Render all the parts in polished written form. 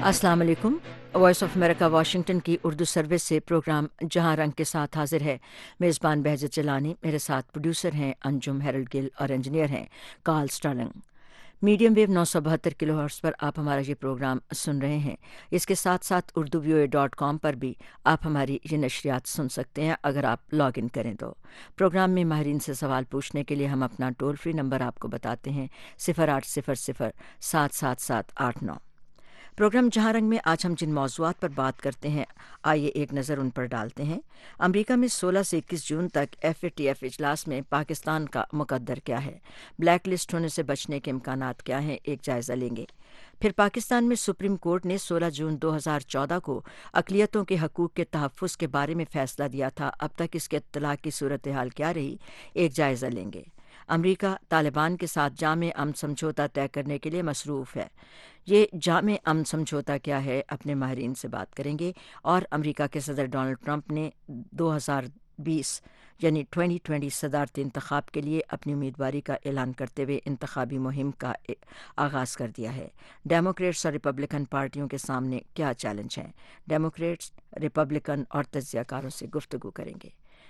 अस्सलाम वालेकुम। Voice of America Washington की उर्दू सर्विस से प्रोग्राम जहां रंग के साथ हाजिर है। मेज़बान बहजत चलानी, मेरे साथ प्रोड्यूसर हैं अंजुम हैरल्ड गिल और इंजीनियर हैं Carl Starling. Medium wave 972 kilohertz पर आप हमारा ये प्रोग्राम सुन रहे हैं। इसके साथ साथ urduvoa.com पर भी आप हमारी ये नशरियात सुन सकते हैं अगर आप लॉग इन करें तो। प्रोग्राम में माहिरीन से सवाल पूछने के लिए हम अपना टोल फ्री नंबर आपको बताते हैं 0800-777-89। प्रोग्राम जहां रंग में आज हम जिन मौज़ूआत पर बात करते हैं, आइए एक नज़र उन पर डालते हैं। अमेरिका में 16 से 21 जून तक FATF इजलास में पाकिस्तान का मुकद्दर क्या है, ब्लैक लिस्ट होने से बचने के इम्कानात क्या हैं, एक जायज़ा लेंगे। फिर पाकिस्तान में सुप्रीम कोर्ट ने 16 जून 2014 को अक़लियतों के हकूक़ के तहफ़्फ़ुज़ के बारे में फ़ैसला दिया था। अब तक इसके इत्तलाक़ की सूरत हाल क्या रही, एक जायज़ा लेंगे। अमेरिका तालिबान के साथ जामे अमन समझौता तय करने के लिए मसरूफ़ है। ये जामे अमन समझौता क्या है, अपने माहिरीन से बात करेंगे। और अमेरिका के सदर डोनाल्ड ट्रंप ने 2020 यानी 2020 सदारती इंतखाब के लिए अपनी उम्मीदवारी का ऐलान करते हुए इंतखाबी मुहिम का आगाज़ कर दिया है। डेमोक्रेट्स और रिपब्लिकन पार्टियों के सामने क्या चैलेंज हैं, डेमोक्रेट्स, रिपब्लिकन और तज्ज़ियाकारों से गुफ्तगू करेंगे।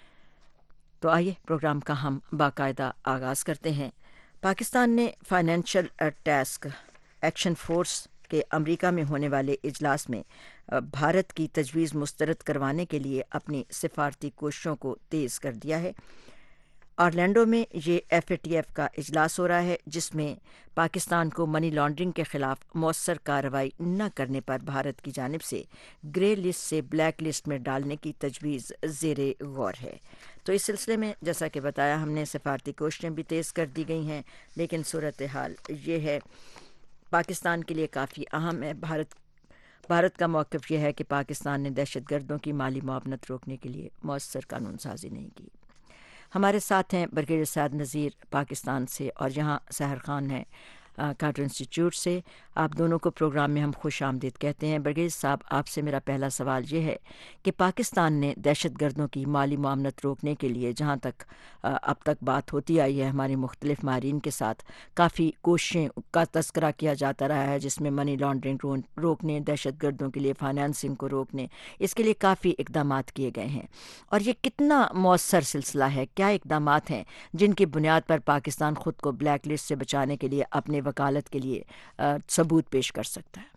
तो आइए प्रोग्राम का हम बाकायदा आगाज़ करते हैं। पाकिस्तान ने फाइनेंशियल टास्क एक्शन फोर्स के अमेरिका में होने वाले इजलास में भारत की तजवीज़ मुस्तरद करवाने के लिए अपनी सिफारती कोशिशों को तेज़ कर दिया है। ऑरलैंडो में ये FATF का इजलास हो रहा है, जिसमें पाकिस्तान को मनी लॉन्ड्रिंग के ख़िलाफ़ मौसर कार्रवाई न करने पर भारत की जानिब से ग्रे लिस्ट से ब्लैक लिस्ट में डालने की तजवीज़ ज़ेरे गौर है। तो इस सिलसिले में जैसा कि बताया हमने, सिफारती कोशिशें भी तेज़ कर दी गई हैं, लेकिन सूरत हाल ये है, पाकिस्तान के लिए काफ़ी अहम है। भारत का मौक़िफ़ यह है कि पाकिस्तान ने दहशतगर्दों की माली मुआवनत रोकने के लिए मौसर कानून साजी नहीं की। हमारे साथ हैं ब्रिगेडियर सैयद नज़ीर पाकिस्तान से, और यहाँ सहर खान हैं कार्टर इंस्टीट्यूट से। आप दोनों को प्रोग्राम में हम खुश आमदीद कहते हैं। ब्रिगेडियर साहब, आपसे मेरा पहला सवाल ये है कि पाकिस्तान ने दहशतगर्दों की माली मुआवनत रोकने के लिए, जहाँ तक अब तक बात होती आई है हमारी मुख्तलिफ माहिरीन के साथ, काफ़ी कोशिशें का तस्करा किया जाता रहा है, जिसमें मनी लॉन्ड्रिंग रोकने, दहशतगर्दों के लिए फाइनेंसिंग को रोकने, इसके लिए काफ़ी इकदाम किए गए हैं। और ये कितना मौसर सिलसिला है, क्या इकदाम हैं जिनकी बुनियाद पर पाकिस्तान ख़ुद को ब्लैक लिस्ट से बचाने के लिए अपने वकालत के लिए सबूत पेश कर सकता है?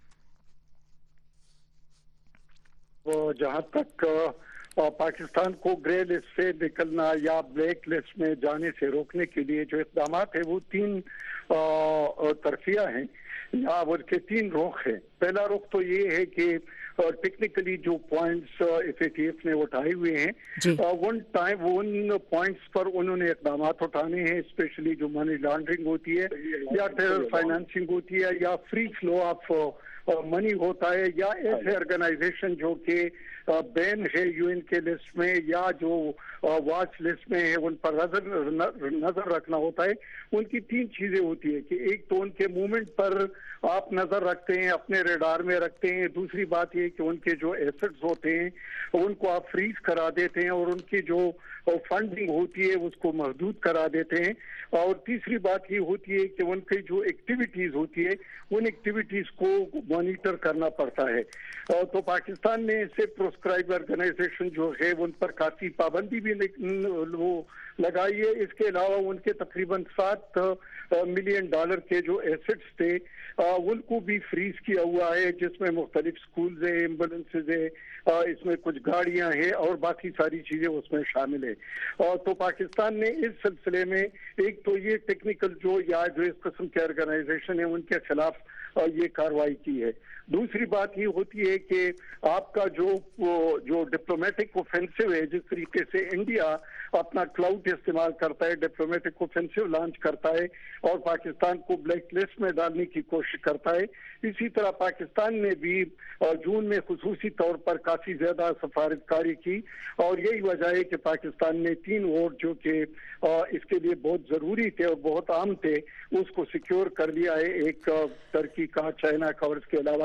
वो जहाँ तक पाकिस्तान को ग्रे लिस्ट से निकलना या ब्लैक लिस्ट में जाने से रोकने के लिए जो इक़दाम है, वो तीन तरफिया हैं या उनके तीन रुख हैं। पहला रुख तो ये है कि टेक्निकली जो पॉइंट्स FATF ने उठाए हुए हैं, उन पॉइंट्स पर उन्होंने इक़दाम उठाने हैं, स्पेशली जो मनी लॉन्ड्रिंग होती है या टेरर फाइनेंसिंग होती है या फ्री फ्लो ऑफ मनी होता है, या ऐसे ऑर्गेनाइजेशन जो कि बैन है UN के लिस्ट में या जो वॉच लिस्ट में है, उन पर नजर रखना होता है। उनकी तीन चीजें होती है कि एक तो उनके मूवमेंट पर आप नजर रखते हैं, अपने रेडार में रखते हैं। दूसरी बात ये कि उनके जो एसेट्स होते हैं उनको आप फ्रीज करा देते हैं और उनकी जो फंडिंग होती है उसको महदूद करा देते हैं। और तीसरी बात ये होती है कि उनकी जो एक्टिविटीज होती है उन एक्टिविटीज को मॉनिटर करना पड़ता है। तो पाकिस्तान ने इससे प्रोस्क्राइब ऑर्गेनाइजेशन जो है उन पर काफी पाबंदी भी लगाई है। इसके अलावा उनके तकरीबन $7 मिलियन के जो एसेट्स थे उनको भी फ्रीज किया हुआ है, जिसमें मुख्तलिफ स्कूल्स है, एम्बुलेंसेज है, इसमें कुछ गाड़ियां हैं और बाकी सारी चीजें उसमें शामिल है। तो पाकिस्तान ने इस सिलसिले में एक तो ये टेक्निकल जो इस किस्म के ऑर्गेनाइजेशन है उनके खिलाफ ये कार्रवाई की है। दूसरी बात ये होती है कि आपका जो डिप्लोमेटिक ऑफेंसिव है, जिस तरीके से इंडिया अपना क्लाउड इस्तेमाल करता है, डिप्लोमेटिक ऑफेंसिव लॉन्च करता है और पाकिस्तान को ब्लैक लिस्ट में डालने की कोशिश करता है, इसी तरह पाकिस्तान ने भी जून में खुसूसी तौर पर काफी ज्यादा सफारतकारी की। और यही वजह है कि पाकिस्तान ने 3 वोट जो कि इसके लिए बहुत जरूरी थे और बहुत आम थे, उसको सिक्योर कर लिया है। एक टर्की का, चाइना का और इसके अलावा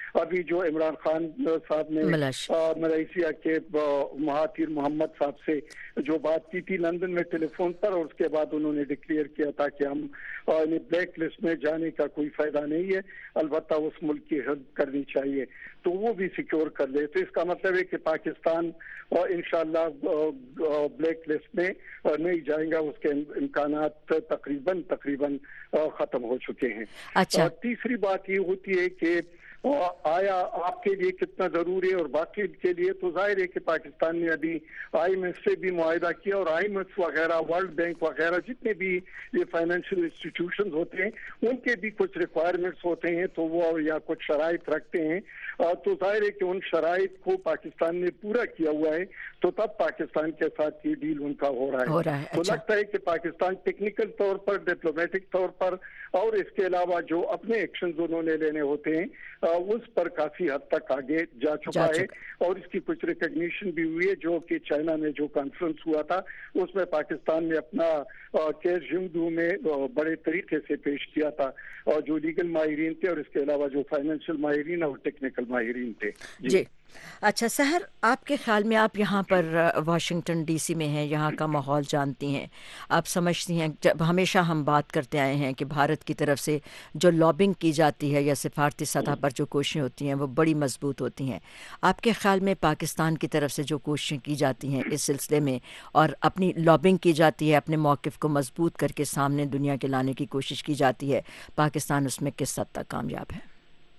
ابھی جو عمران خان صاحب نے ملیشیا کے مہاتیر محمد صاحب سے جو بات کی تھی لندن میں ٹیلی فون پر، اور اس کے بعد انہوں نے ڈکلیئر کیا تھا کہ ہم بلیک لسٹ میں جانے کا کوئی فائدہ نہیں ہے، البتہ اس ملک کی حفاظت کرنی چاہیے، تو وہ بھی سیکیور کر لے. تو اس کا مطلب ہے کہ پاکستان انشاءاللہ بلیک لسٹ میں نہیں جائیں گا، اس کے امکانات تقریباً ختم ہو چکے ہیں. اچھا. تیسری بات یہ ہوتی ہے کہ آیا آپ کے لیے کتنا ضروری ہے اور باقی کے لیے، تو ظاہر ہے کہ پاکستان نے ابھی آئی ایم ایف سے بھی معاہدہ کیا، اور آئی ایم ایف وغیرہ ورلڈ بینک وغیرہ جتنے بھی یہ فائنینشیل انسٹیٹیوشنز ہوتے ہیں ان کے بھی کچھ ریکوائرمنٹس ہوتے ہیں، تو وہ یا کچھ شرائط رکھتے ہیں، تو ظاہر ہے کہ ان شرائط کو پاکستان نے پورا کیا ہوا ہے، تو تب پاکستان کے ساتھ یہ ڈیل ان کا ہو رہا ہے. تو لگتا ہے کہ پاکستان ٹیکنیکل طور پر، ڈپلومیٹک طور پر، اور اس کے علاوہ جو اپنے ایکشنز انہوں نے لینے ہوتے ہیں اس پر کافی حد تک آگے جا چکا ہے، اور اس کی کچھ ریکگنیشن بھی ہوئی ہے، جو کہ چائنا میں جو کانفرنس ہوا تھا اس میں پاکستان نے اپنا کیس جنگدو میں بڑے طریقے سے پیش کیا تھا، اور جو لیگل ماہرین تھے اور اس کے علاوہ جو فائنینشیل ماہرین اور ٹیکنیکل ماہرین تھے. جی اچھا سحر، آپ کے خیال میں، آپ یہاں پر واشنگٹن ڈی سی میں ہیں، یہاں کا ماحول جانتی ہیں، آپ سمجھتی ہیں جب ہمیشہ ہم بات کرتے آئے ہیں کہ بھارت کی طرف سے جو لابنگ کی جاتی ہے یا سفارتی سطح پر جو کوششیں ہوتی ہیں وہ بڑی مضبوط ہوتی ہیں، آپ کے خیال میں پاکستان کی طرف سے جو کوششیں کی جاتی ہیں اس سلسلے میں اور اپنی لابنگ کی جاتی ہے، اپنے موقف کو مضبوط کر کے سامنے دنیا کے لانے کی کوشش کی جاتی ہے، پاکستان اس میں کس حد تک کامیاب ہے؟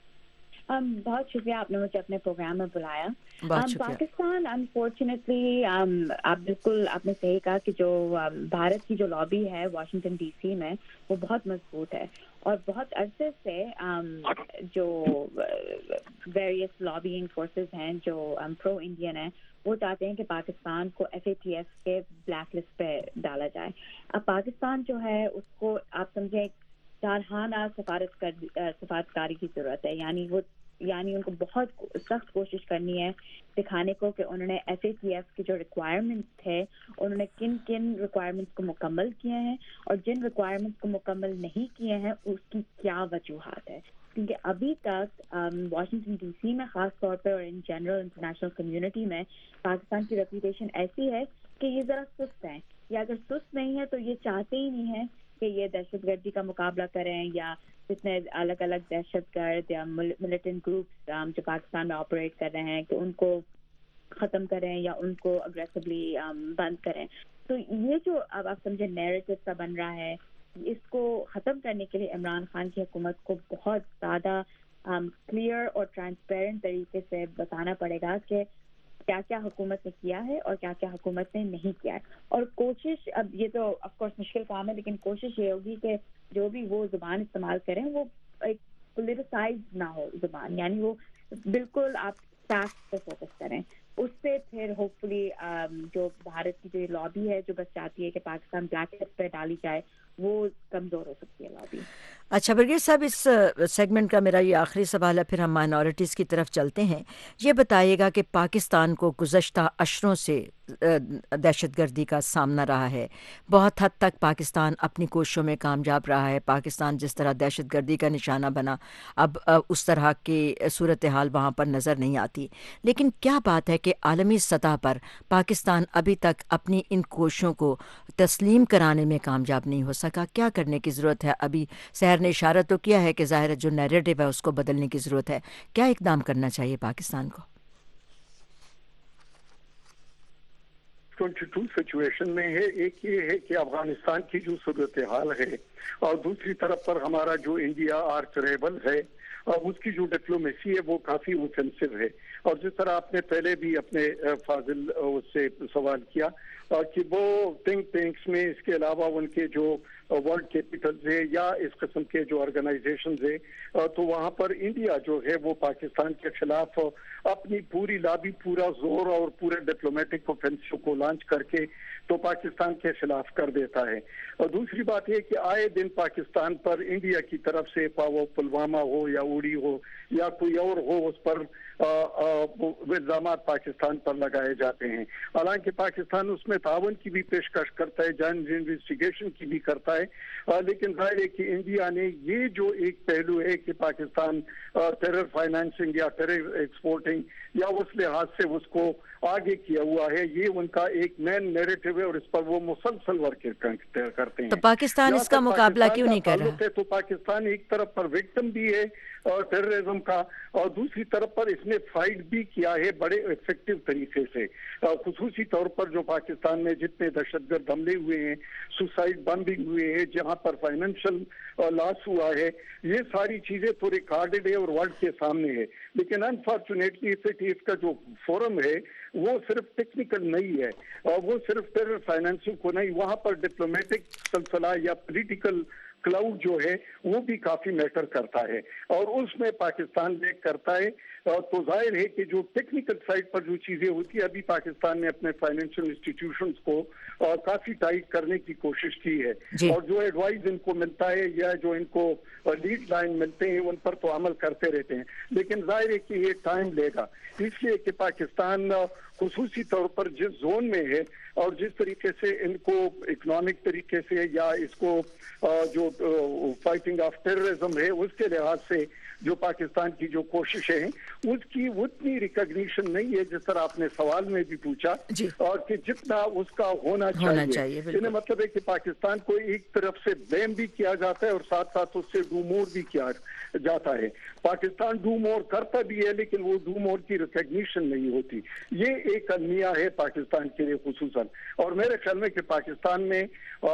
بہت شکریہ، آپ نے مجھے اپنے پروگرام میں بلایا. پاکستان انفارچونیٹلی آپ نے صحیح کہا کہ جو بھارت کی جو لابی ہے واشنگٹن ڈی سی میں وہ بہت مضبوط ہے، اور بہت عرصے سے جو ویریس لابینگ فورسز ہیں جو پرو انڈین ہیں وہ چاہتے ہیں کہ پاکستان کو FATF کے بلیک لسٹ پہ ڈالا جائے. اب پاکستان جو ہے اس کو آپ سمجھیں جارحانہ سفارتکاری کی ضرورت ہے، یعنی ان کو بہت سخت کوشش کرنی ہے دکھانے کو کہ انہوں نے FATF کی جو ریکوائرمنٹس تھے انہوں نے کن کن ریکوائرمنٹس کو مکمل کیے ہیں، اور جن ریکوائرمنٹس کو مکمل نہیں کیے ہیں اس کی کیا وجوہات ہے. کیونکہ ابھی تک واشنگٹن ڈی سی میں خاص طور پہ اور ان جنرل انٹرنیشنل کمیونٹی میں پاکستان کی ریپوٹیشن ایسی ہے کہ یہ ذرا سست ہیں، یا اگر سست نہیں ہے تو یہ چاہتے ہی نہیں ہیں کہ یہ دہشت گردی کا مقابلہ کریں، یا جتنے الگ الگ دہشت گرد یا ملیٹنٹ گروپس جو پاکستان میں آپریٹ کر رہے ہیں کہ ان کو ختم کریں یا ان کو اگریسولی بند کریں. تو یہ جو اب آپ سمجھے نیریٹو سا بن رہا ہے، اس کو ختم کرنے کے لیے عمران خان کی حکومت کو بہت زیادہ کلیئر اور ٹرانسپیرنٹ طریقے سے بتانا پڑے گا کہ کیا کیا حکومت نے کیا ہے اور کیا کیا حکومت نے نہیں کیا ہے. اور کوشش، اب یہ تو آف کورس مشکل کام ہے، لیکن کوشش یہ ہوگی کہ جو بھی وہ زبان استعمال کریں وہ ایک پولیٹیسائز نہ ہو زبان، یعنی وہ بالکل آپ فیکٹ پہ فوکس کریں. اس سے پھر ہوپ فلی جو بھارت کی جو لابی ہے جو بس چاہتی ہے کہ پاکستان بلیک لسٹ پہ ڈالی جائے وہ کمزور ہو سکتی ہے لابی. اچھا برگیر صاحب، اس سیگمنٹ کا میرا یہ آخری سوال ہے، پھر ہم مائنورٹیز کی طرف چلتے ہیں. یہ بتائیے گا کہ پاکستان کو گزشتہ عشروں سے دہشت گردی کا سامنا رہا ہے، بہت حد تک پاکستان اپنی کوششوں میں کامیاب رہا ہے. پاکستان جس طرح دہشت گردی کا نشانہ بنا، اب اس طرح کی صورتحال وہاں پر نظر نہیں آتی. لیکن کیا بات ہے کہ عالمی سطح پر پاکستان ابھی تک اپنی ان کوششوں کو تسلیم کرانے میں کامیاب نہیں ہو سکا؟ کیا کرنے کی ضرورت ہے؟ ابھی سحر نے اشارہ تو کیا ہے کہ ظاہر جو نیریٹو ہے اس کو بدلنے کی ضرورت ہے. کیا اقدام کرنا چاہیے پاکستان کو؟ 22 سچویشن میں ہے. ایک یہ ہے کہ افغانستان کی جو صورتحال ہے، اور دوسری طرف پر ہمارا جو انڈیا آرچ ریبل ہے اور اس کی جو ڈپلومیسی ہے وہ کافی اوفینسو ہے. اور جس طرح آپ نے پہلے بھی اپنے فاضل سے سوال کیا کہ وہ تھنک ٹینکس میں، اس کے علاوہ ان کے جو ورلڈ کیپٹلز ہے یا اس قسم کے جو آرگنائزیشنز ہے، تو وہاں پر انڈیا جو ہے وہ پاکستان کے خلاف اپنی پوری لابی، پورا زور اور پورے ڈپلومیٹک اوفینسو کو لانچ کر کے تو پاکستان کے خلاف کر دیتا ہے. اور دوسری بات یہ کہ آئے دن پاکستان پر انڈیا کی طرف سے پلوامہ ہو یا उड़ी हो या कोई और हो, उस पर इल्जामात पाकिस्तान पर लगाए जाते हैं। हालांकि पाकिस्तान उसमें तावन की भी पेशकश करता है, जॉइंट इन्वेस्टिगेशन की भी करता है, लेकिन जाहिर है कि इंडिया ने ये जो एक पहलू है कि पाकिस्तान टेरर फाइनेंसिंग या टेरर एक्सपोर्टिंग या उस लिहाज से उसको आगे किया हुआ है, ये उनका एक मेन नैरेटिव है और इस पर वो मुसलसल वर्क करते हैं। तो पाकिस्तान इसका मुकाबला क्यों नहीं कर रहा? तो पाकिस्तान एक तरफ पर विक्टिम भी है टेररिज्म का, और दूसरी तरफ पर इसने फाइट भी किया है बड़े इफेक्टिव तरीके से। खुसूसी तौर पर जो पाकिस्तान में जितने दहशतगर्द हमले हुए हैं, सुसाइड बम्बिंग हुए हैं, जहां पर फाइनेंशियल लॉस हुआ है, ये सारी चीजें तो रिकॉर्डेड है और वर्ल्ड के सामने है। लेकिन अनफॉर्चुनेटली इसका जो फोरम है वो सिर्फ टेक्निकल नहीं है, और वो सिर्फ टेरर फाइनेंसिंग को नहीं, वहां पर डिप्लोमेटिक सिलसिला या पॉलिटिकल क्लाउड जो है वो भी काफी मैटर करता है, और उसमें पाकिस्तान में करता है। तो जाहिर है कि जो टेक्निकल साइड पर जो चीजें होती है, अभी पाकिस्तान ने अपने फाइनेंशियल इंस्टीट्यूशंस को काफी टाइट करने की कोशिश की है, और जो एडवाइस इनको मिलता है या जो इनको लीड लाइन मिलते हैं उन पर तो अमल करते रहते हैं, लेकिन जाहिर है कि ये टाइम लेगा, इसलिए कि पाकिस्तान खुसूसी तौर पर जिस जोन में है और जिस तरीके से इनको इकोनॉमिक तरीके से या इसको जो फाइटिंग ऑफ टेररिज्म है उसके लिहाज से जो पाकिस्तान की जो कोशिशें हैं उसकी उतनी रिकॉग्निशन नहीं है जिस तरह आपने सवाल में भी पूछा, और कि जितना उसका होना चाहिए। इसमें मतलब है कि पाकिस्तान को एक तरफ से ब्लेम भी किया जाता है और साथ साथ उससे डू मोर भी किया जाता है। पाकिस्तान डू मोर करता भी है, लेकिन वो डू मोर की रिकॉग्निशन नहीं होती। ये एक अलमिया है पाकिस्तान के लिए खुसूसन, और मेरे ख्याल में कि पाकिस्तान में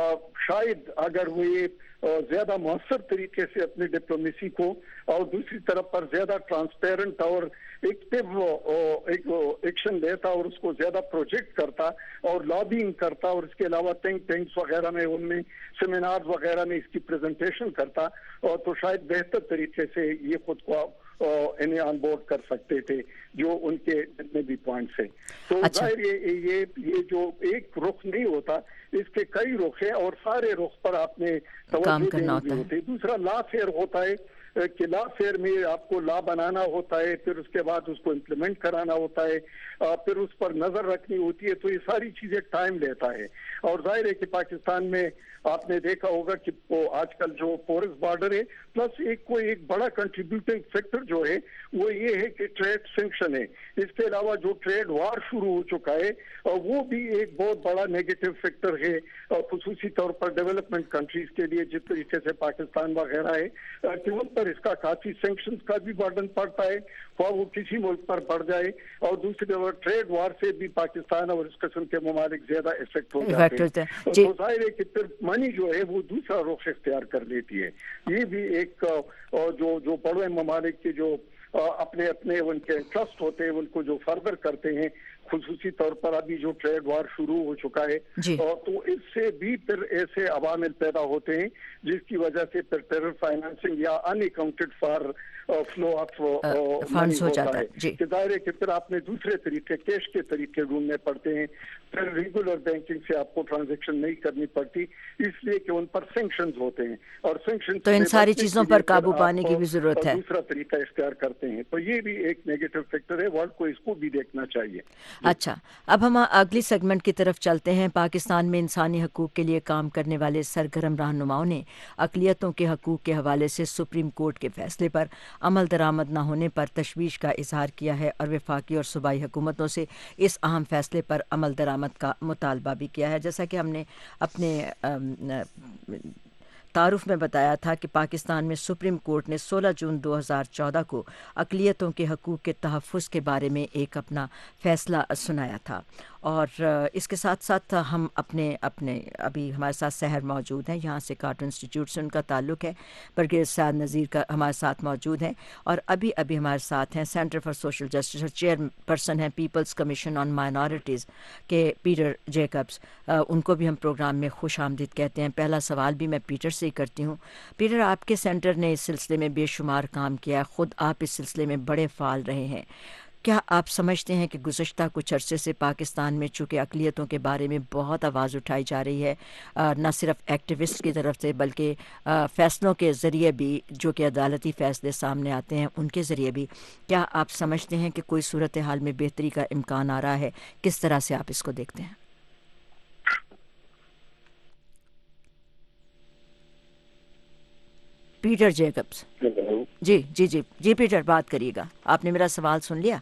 शायद अगर वो ये ज्यादा मौसर तरीके से अपनी डिप्लोमेसी को और दूसरी तरफ पर ज्यादा ट्रांसपेरेंट और एक्टिव एक्शन लेता और उसको ज्यादा प्रोजेक्ट करता और लॉबिंग करता, और इसके अलावा थिंक टैंक्स वगैरह में उनमें सेमिनार वगैरह में इसकी प्रेजेंटेशन करता, और तो शायद बेहतर तरीके से ये खुद को इन्हें ऑन बोर्ड कर सकते थे जो उनके जितने भी पॉइंट्स हैं। तो जाहिर ये जो एक रुख नहीं होता, इसके कई रुख हैं और सारे रुख पर आपने तवज्जो देनी होती है। दूसरा लॉ फेयर होता है कि लॉ फेयर में आपको लॉ बनाना होता है, फिर उसके बाद उसको इम्प्लीमेंट कराना होता है, फिर उस पर नजर रखनी होती है, तो ये सारी चीजें टाइम लेता है। और जाहिर है कि पाकिस्तान में आपने देखा होगा कि आजकल जो पोरस बॉर्डर है प्लस एक बड़ा कंट्रीब्यूटिंग फैक्टर जो है वो ये है कि ट्रेड सैंक्शन है। इसके अलावा जो ट्रेड वार शुरू हो चुका है वो भी एक बहुत बड़ा नेगेटिव फैक्टर है, खुसूसी तौर पर डेवलपमेंट कंट्रीज के लिए, जिस तरीके से पाकिस्तान वगैरह है कि उन पर इसका काफी सैंक्शंस का भी बर्डन पड़ता है, वो किसी मुल्क पर बढ़ जाए, और दूसरी तरफ ट्रेड वार से भी पाकिस्तान और इस किस्म के ममालिक ज्यादा इफेक्ट हो जाते हैं। तो जाहिर है कि फिर मनी जो है वो दूसरा रुख इख्तियार कर लेती है। ये भी एक जो बड़े ममालिक के जो अपने अपने उनके इंटरेस्ट होते हैं उनको जो फर्दर करते हैं, खुसूसी तौर पर अभी जो ट्रेड वार शुरू हो चुका है, तो इससे भी फिर ऐसे अवामिल पैदा होते हैं जिसकी वजह से फिर टेरर फाइनेंसिंग या unaccounted for flow of funds हो जाता है कि दायरे के फिर आपने दूसरे तरीके कैश के तरीके ढूंढने पड़ते हैं, फिर रेगुलर बैंकिंग से आपको ट्रांजैक्शन नहीं करनी पड़ती, इसलिए कि उन पर सैंक्शंस होते हैं, और सैंक्शन तो इन सारी चीजों पर काबू पाने की भी जरूरत है। दूसरा तरीका इख्तियार करते हैं, तो ये भी एक नेगेटिव फैक्टर है, वर्ल्ड को इसको भी देखना चाहिए। अच्छा, अब हम अगली सेगमेंट की तरफ चलते हैं। पाकिस्तान में इंसानी हकूक़ के लिए काम करने वाले सरगर्म रहनुमाओं ने अक़लियतों के हकूक़ के हवाले से सुप्रीम कोर्ट के फैसले पर अमल दरामद न होने पर तशवीश का इजहार किया है और वफाकी और सूबाई हुकूमतों से इस अहम फैसले पर अमल दरामद का मुतालबा भी किया है। जैसा कि हमने अपने तारुफ में बताया था कि पाकिस्तान में सुप्रीम कोर्ट ने 16 जून 2014 को अक़लियतों के हकूक़ के तहफ़्फ़ुज़ के बारे में एक अपना फ़ैसला सुनाया था। और इसके साथ साथ हम अपने अभी हमारे साथ सहर मौजूद हैं, यहाँ से कार्टर इंस्टीट्यूट से उनका ताल्लुक़ है, परगेज़ साद नज़ीर का हमारे साथ मौजूद हैं, और अभी हमारे साथ हैं सेंटर फॉर सोशल जस्टिस और चेयरपर्सन हैं पीपल्स कमीशन ऑन माइनॉरिटीज़ के पीटर जैकब्स। उनको भी हम प्रोग्राम में खुश आमदीद कहते हैं। पहला सवाल भी मैं पीटर से ही करती हूँ। पीटर, आपके सेंटर ने इस सिलसिले में बेशुमार काम किया है, ख़ुद आप इस सिलसिले में बड़े फ़ाल रहे हैं। کیا آپ سمجھتے ہیں کہ گزشتہ کچھ عرصے سے پاکستان میں چونکہ اقلیتوں کے بارے میں بہت آواز اٹھائی جا رہی ہے، نہ صرف ایکٹیوسٹ کی طرف سے بلکہ فیصلوں کے ذریعے بھی جو کہ عدالتی فیصلے سامنے آتے ہیں ان کے ذریعے بھی، کیا آپ سمجھتے ہیں کہ کوئی صورتحال میں بہتری کا امکان آ رہا ہے؟ کس طرح سے آپ اس کو دیکھتے ہیں؟ پیٹر جیکبز. جی پیٹر بات کریے گا. آپ نے میرا سوال سن لیا؟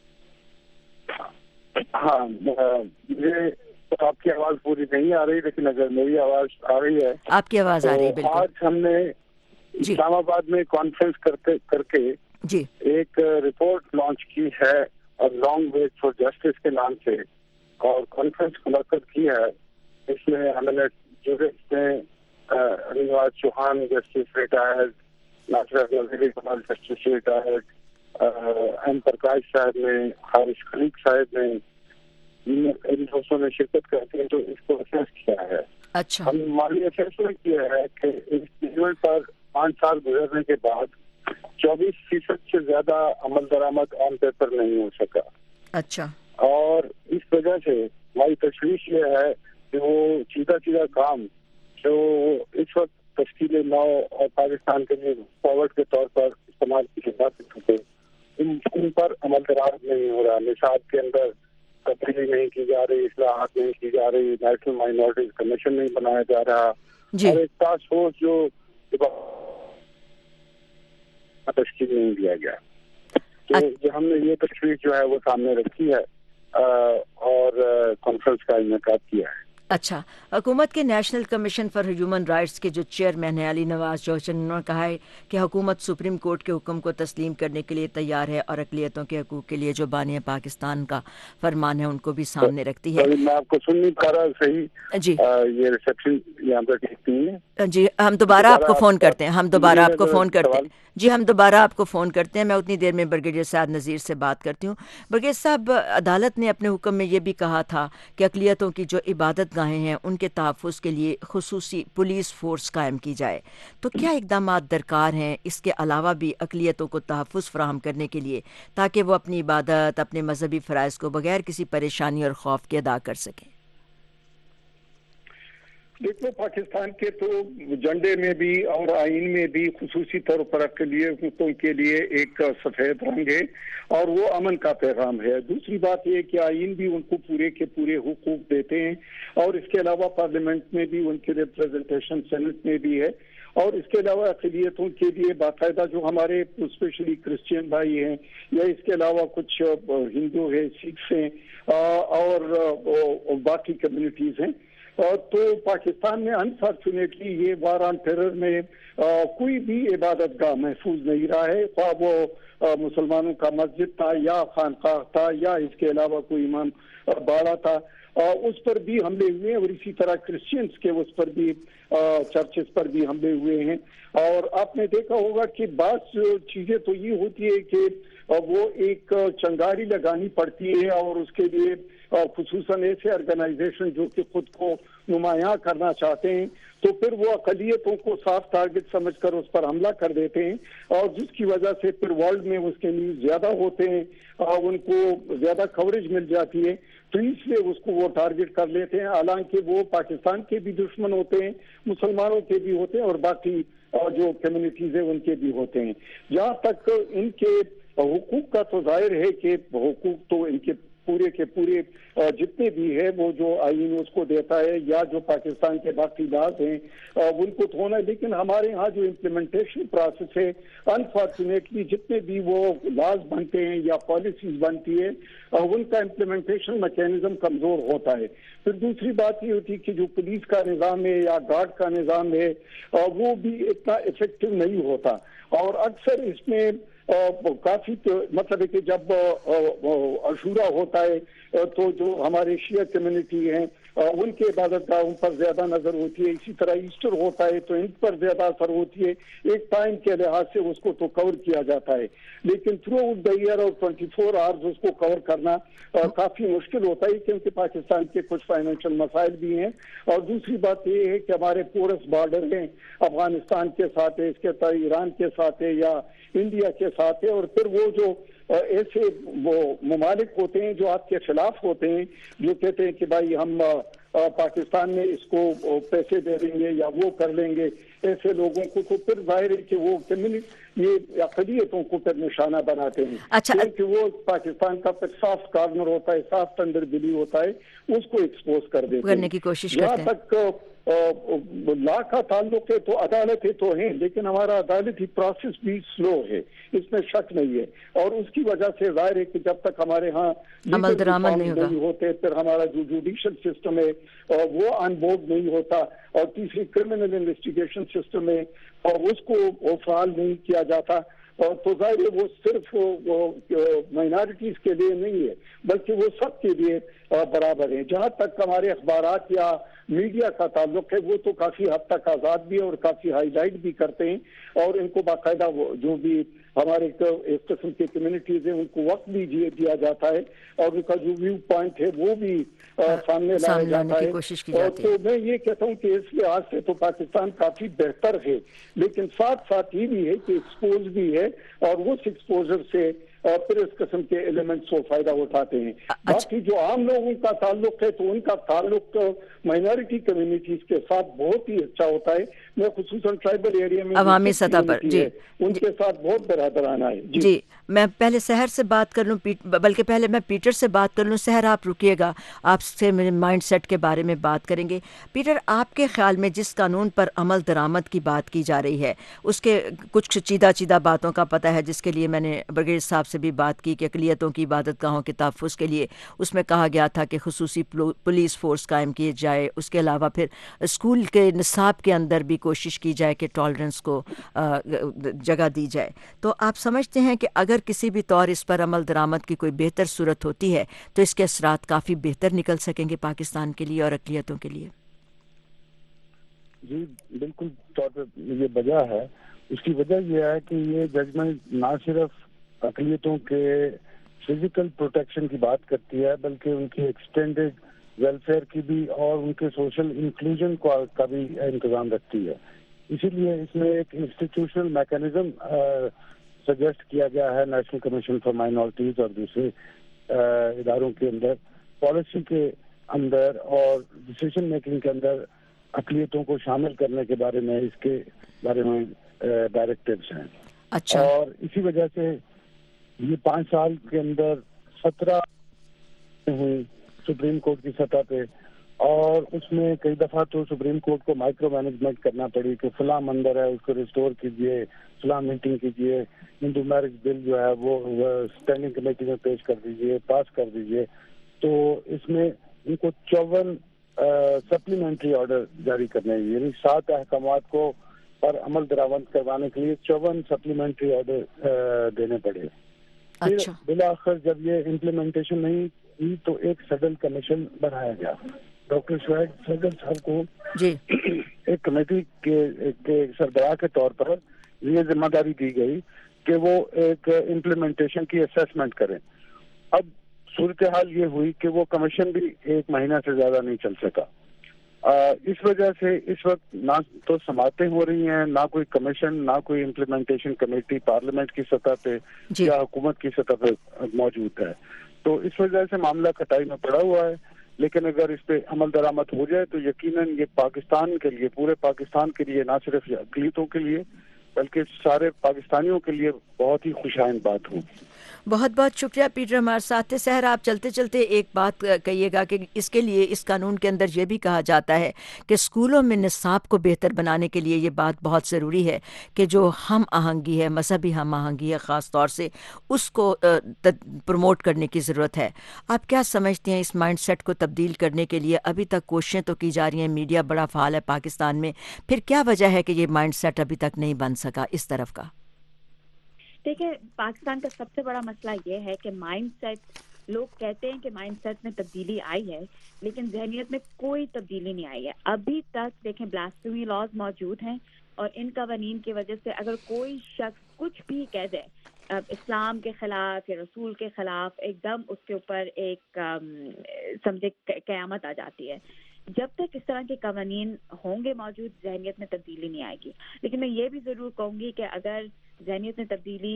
ہاں، مجھے آپ کی آواز پوری نہیں آ رہی، لیکن اگر میری آواز آ رہی ہے. آپ کی آواز آ رہی ہے بالکل. آج ہم نے اسلام آباد میں کانفرنس کر کے ایک رپورٹ لانچ کی ہے، اور لانگ ویٹ فار جسٹس کے نام سے، اور کانفرنس منعقد کی ہے. اس میں ہم نے جورسٹ نے رواج Chauhan justice retired, Nasir Kamal justice retired, M Prakash صاحب نے، حارث خلیق صاحب نے، ان دوستوں نے شرکت کرتے ہیں تو اس کو اسیس کیا ہے. اچھا. ہم مالی اسیسمنٹ کیا ہے کہ اس ایونٹ پر 5 سال گزرنے کے بعد 24% سے زیادہ عمل درآمد آن پیپر نہیں ہو سکا. اچھا. اور اس وجہ سے ہماری تشویش یہ ہے کہ وہ سیدھا کام جو اس وقت تشکیل نو اور پاکستان کے لیے فارورڈ کے طور پر استعمال کی جاتے تھے، ان پر عمل درآمد نہیں ہو رہا. نصاب کے اندر تبدیلی نہیں کی جا رہی، اصلاحات نہیں کی جا رہی، نیشنل مائنورٹیز کمیشن نہیں بنایا جا رہا، اور ایک ٹاسک فورس جو تشکیل نہیں دیا گیا. تو ہم نے یہ تصویر جو ہے وہ سامنے رکھی ہے اور کانفرنس کا انعقاد کیا ہے. اچھا. حکومت کے national commission for human rights کے جو چیئرمین ہیں علی نواز جوہر، انہوں نے کہا ہے کہ حکومت سپریم کورٹ کے حکم کو تسلیم کرنے کے لیے تیار ہے اور اقلیتوں کے حقوق کے لیے جو بانی پاکستان کا فرمان ہے ان کو بھی سامنے رکھتی ہے. میں آپ کو سن نہیں پا رہا صحیح. جی یہ ریسپشن یہاں پر ٹھیک نہیں ہے. جی ہم دوبارہ آپ کو فون کرتے ہیں. جی ہم دوبارہ آپ کو فون کرتے ہیں. میں اتنی دیر میں برگیڈیئر سعد نذیر سے بات کرتی ہوں. برگیڈیئر صاحب، عدالت نے اپنے حکم میں یہ بھی کہا تھا کہ اقلیتوں کی جو عبادت گاہیں ہیں ان کے تحفظ کے لیے خصوصی پولیس فورس قائم کی جائے. تو کیا اقدامات درکار ہیں اس کے علاوہ بھی اقلیتوں کو تحفظ فراہم کرنے کے لیے تاکہ وہ اپنی عبادت، اپنے مذہبی فرائض کو بغیر کسی پریشانی اور خوف کے ادا کر سکیں؟ دیکھو، پاکستان کے تو جھنڈے میں بھی اور آئین میں بھی خصوصی طور پر اقلیتوں کے لیے ایک سفید رنگ ہے اور وہ امن کا پیغام ہے. دوسری بات یہ کہ آئین بھی ان کو پورے کے پورے حقوق دیتے ہیں، اور اس کے علاوہ پارلیمنٹ میں بھی ان کے ریپریزنٹیشن سینٹ میں بھی ہے. اور اس کے علاوہ اقلیتوں کے لیے باقاعدہ جو ہمارے اسپیشلی کرسچین بھائی ہیں، یا اس کے علاوہ کچھ ہندو ہیں، سکھ ہیں، اور باقی کمیونٹیز ہیں، تو پاکستان میں انفارچونیٹلی یہ وار آن ٹیرر میں کوئی بھی عبادت گاہ محفوظ نہیں رہا ہے، خواہ وہ مسلمانوں کا مسجد تھا یا خانقاہ تھا یا اس کے علاوہ کوئی امام باڑہ تھا، اس پر بھی حملے ہوئے ہیں. اور اسی طرح کرسچینس کے اس پر بھی چرچز پر بھی حملے ہوئے ہیں. اور آپ نے دیکھا ہوگا کہ بعض چیزیں تو یہ ہوتی ہے کہ وہ ایک چنگاری لگانی پڑتی ہے، اور اس کے لیے خصوصاً ایسے آرگنائزیشن جو کہ خود کو نمایاں کرنا چاہتے ہیں تو پھر وہ اقلیتوں کو صاف ٹارگٹ سمجھ کر اس پر حملہ کر دیتے ہیں، اور جس کی وجہ سے پھر ورلڈ میں اس کے نیوز زیادہ ہوتے ہیں اور ان کو زیادہ کوریج مل جاتی ہے، تو اس لیے اس کو وہ ٹارگٹ کر لیتے ہیں. حالانکہ وہ پاکستان کے بھی دشمن ہوتے ہیں، مسلمانوں کے بھی ہوتے ہیں، اور باقی جو کمیونٹیز ہیں ان کے بھی ہوتے ہیں. جہاں تک ان کے حقوق کا تو ظاہر ہے کہ حقوق تو ان کے پورے کے پورے جتنے بھی ہے وہ جو آئین اس کو دیتا ہے یا جو پاکستان کے باقی لاز ہیں ان کو تو ہونا ہے. لیکن ہمارے ہاں جو امپلیمنٹیشن پروسیس ہے، انفارچونیٹلی جتنے بھی وہ لاز بنتے ہیں یا پالیسیز بنتی ہے ان کا امپلیمنٹیشن میکینزم کمزور ہوتا ہے. پھر دوسری بات یہ ہوتی ہے کہ جو پولیس کا نظام ہے یا گارڈ کا نظام ہے وہ بھی اتنا افیکٹو نہیں ہوتا، اور اکثر اس میں کافی مطلب ہے کہ جب عاشورہ ہوتا ہے تو جو ہمارے شیعہ کمیونٹی ہیں ان کے عبادت گاہوں پر زیادہ نظر ہوتی ہے. اسی طرح ایسٹر ہوتا ہے تو ان پر زیادہ اثر ہوتی ہے. ایک ٹائم کے لحاظ سے اس کو تو کور کیا جاتا ہے، لیکن تھرو آؤٹ دا ایئر اور 24 آورز اس کو کور کرنا کافی مشکل ہوتا ہے، کیونکہ پاکستان کے کچھ فائنینشیل مسائل بھی ہیں. اور دوسری بات یہ ہے کہ ہمارے پورس بارڈر ہیں، افغانستان کے ساتھ ہے، اس کے ایران کے ساتھ ہے یا انڈیا کے ساتھ ہے، اور پھر وہ جو ایسے وہ ممالک ہوتے ہیں جو آپ کے خلاف ہوتے ہیں، جو کہتے ہیں کہ بھائی ہم پاکستان میں اس کو پیسے دے دیں گے یا وہ کر لیں گے، ایسے لوگوں کو تو پھر ظاہر ہے کہ وہ یہ اقلیتوں کو پھر نشانہ بناتے ہیں، کیونکہ وہ پاکستان کا پھر سافٹ کارنر ہوتا ہے، سافٹ انڈر بلی ہوتا ہے، اس کو ایکسپوز کر دیتے ہیں. جہاں تک لا کا تعلق ہے تو عدالتیں تو ہیں، لیکن ہمارا عدالتی پروسیس بھی سلو ہے، اس میں شک نہیں ہے، اور اس کی وجہ سے ظاہر ہے کہ جب تک ہمارے ہاں عمل درآمد نہیں ہوتے، پھر ہمارا جو جوڈیشل سسٹم ہے وہ آن بورڈ نہیں ہوتا، اور تیسری کرمنل انویسٹیگیشن سسٹم ہے اور اس کو فعال نہیں کیا جاتا، تو ظاہر ہے وہ صرف مائنارٹیز کے لیے نہیں ہے بلکہ وہ سب کے لیے برابر ہیں. جہاں تک ہمارے اخبارات یا میڈیا کا تعلق ہے وہ تو کافی حد تک آزاد بھی ہے اور کافی ہائی لائٹ بھی کرتے ہیں، اور ان کو باقاعدہ جو بھی ہمارے ایک قسم کی کمیونٹیز ہیں ان کو وقت بھی دیا جاتا ہے، اور ان کا جو ویو پوائنٹ ہے وہ بھی سامنے لایا جاتا ہے. اور تو میں یہ کہتا ہوں کہ اس لحاظ سے تو پاکستان کافی بہتر ہے، لیکن ساتھ ساتھ یہ بھی ہے کہ ایکسپوز بھی ہے، اور اس ایکسپوزر سے پھر اس قسم کے ایلیمنٹس کو فائدہ اٹھاتے ہیں. باقی جو عام لوگوں کا تعلق ہے تو ان کا تعلق مائنارٹی کمیونٹیز کے ساتھ بہت ہی اچھا ہوتا ہے. میں خصوصاً ٹرائبل ایریا میں عوامی سطح پر ان کے ساتھ بہت برادرانہ ہے. جی میں پہلے سحر سے بات کر لوں، بلکہ پہلے میں پیٹر سے بات کر لوں. سحر آپ رکیے گا، آپ سے میرے مائنڈ سیٹ کے بارے میں بات کریں گے. پیٹر، آپ کے خیال میں جس قانون پر عمل درآمد کی بات کی جا رہی ہے اس کے کچھ چیدہ باتوں کا پتہ ہے، جس کے لیے میں نے برگیڈ صاحب سے بھی بات کی کہ اقلیتوں کی عبادت گاہوں کے تحفظ کے لیے اس میں کہا گیا تھا کہ خصوصی پولیس فورس قائم کیے جائے. اس کے علاوہ پھر اسکول کے نصاب کے اندر بھی کوشش کی جائے کہ ٹالرنس کو جگہ دی جائے. تو آپ سمجھتے ہیں کہ اگر کسی بھی طور اس پر عمل درآمد کی کوئی بہتر صورت ہوتی ہے تو اس کے اثرات کافی بہتر نکل سکیں گے پاکستان کے لیے اور اقلیتوں کے لیے؟ جی بالکل طور پہ یہ وجہ ہے. اس کی وجہ یہ ہے کہ یہ ججمنٹ نہ صرف اقلیتوں کے فزیکل پروٹیکشن کی بات کرتی ہے بلکہ ان کی ایکسٹینڈیڈ ویلفیئر کی بھی اور ان کے سوشل انکلوژن کا بھی انتظام رکھتی ہے. اسی لیے اس میں ایک انسٹیٹیوشنل میکینزم سجیسٹ کیا گیا ہے نیشنل کمیشن فار مائنورٹیز اور دوسرے اداروں کے اندر، پالیسی کے اندر اور ڈسیزن میکنگ کے اندر اقلیتوں کو شامل کرنے کے بارے میں اس کے بارے میں ڈائریکٹیوز ہیں. اچھا. اور اسی وجہ سے یہ 5 سال کے اندر 17 ہوئی سپریم کورٹ کی سطح پہ، اور اس میں کئی دفعہ تو سپریم کورٹ کو مائکرو مینجمنٹ کرنا پڑی کہ فلاں مندر ہے اس کو ریسٹور کیجیے، فلاں میٹنگ کیجیے، ہندو میرج بل جو ہے وہ اسٹینڈنگ کمیٹی میں پیش کر دیجیے، پاس کر دیجیے. تو اس میں ان کو 54 سپلیمنٹری آرڈر جاری کرنے، یعنی 7 احکامات کو پر عمل درآمد کروانے کے لیے 54 سپلیمنٹری آرڈر دینے پڑے. پھر بالآخر جب یہ امپلیمنٹیشن نہیں ہوئی تو ایک سڈل کمیشن بنایا گیا. ڈاکٹر شعیب سیگل صاحب کو ایک کمیٹی کے سربراہ کے طور پر یہ ذمہ داری دی گئی کہ وہ ایک امپلیمنٹیشن کی اسیسمنٹ کریں. اب صورتحال یہ ہوئی کہ وہ کمیشن بھی 1 مہینہ سے زیادہ نہیں چل سکا. اس وجہ سے اس وقت نہ تو سماعتیں ہو رہی ہیں، نہ کوئی کمیشن، نہ کوئی امپلیمنٹیشن کمیٹی پارلیمنٹ کی سطح پہ یا حکومت کی سطح پہ موجود ہے. تو اس وجہ سے معاملہ کٹائی میں پڑا ہوا ہے. لیکن اگر اس پہ عمل درآمد ہو جائے تو یقیناً یہ پاکستان کے لیے، پورے پاکستان کے لیے، نہ صرف اقلیتوں کے لیے بلکہ سارے پاکستانیوں کے لیے بہت ہی خوشائند بات ہوگی. بہت بہت شکریہ پیٹر. ہمارے ساتھ سحر، آپ چلتے چلتے ایک بات کہیے گا کہ اس کے لیے اس قانون کے اندر یہ بھی کہا جاتا ہے کہ اسکولوں میں نصاب کو بہتر بنانے کے لیے یہ بات بہت ضروری ہے کہ جو ہم آہنگی ہے، مذہبی ہم آہنگی ہے خاص طور سے، اس کو پروموٹ کرنے کی ضرورت ہے. آپ کیا سمجھتے ہیں اس مائنڈ سیٹ کو تبدیل کرنے کے لیے؟ ابھی تک کوششیں تو کی جا رہی ہیں، میڈیا بڑا فعال ہے پاکستان میں، پھر کیا وجہ ہے کہ یہ مائنڈ سیٹ ابھی تک نہیں بن سکا اس طرف کا؟ دیکھیں، پاکستان کا سب سے بڑا مسئلہ یہ ہے کہ مائنڈ سیٹ، لوگ کہتے ہیں کہ مائنڈ سیٹ میں تبدیلی آئی ہے لیکن ذہنیت میں کوئی تبدیلی نہیں آئی ہے ابھی تک. دیکھیں، بلاسفیمی لاز موجود ہیں اور ان قوانین کی وجہ سے اگر کوئی شخص کچھ بھی کہہ دے اسلام کے خلاف یا رسول کے خلاف، ایک دم اس کے اوپر ایک سمجھے قیامت آ جاتی ہے. جب تک اس طرح کے قوانین ہوں گے موجود، ذہنیت میں تبدیلی نہیں آئے گی. لیکن میں یہ بھی ضرور کہوں گی کہ اگر ذہنیت میں تبدیلی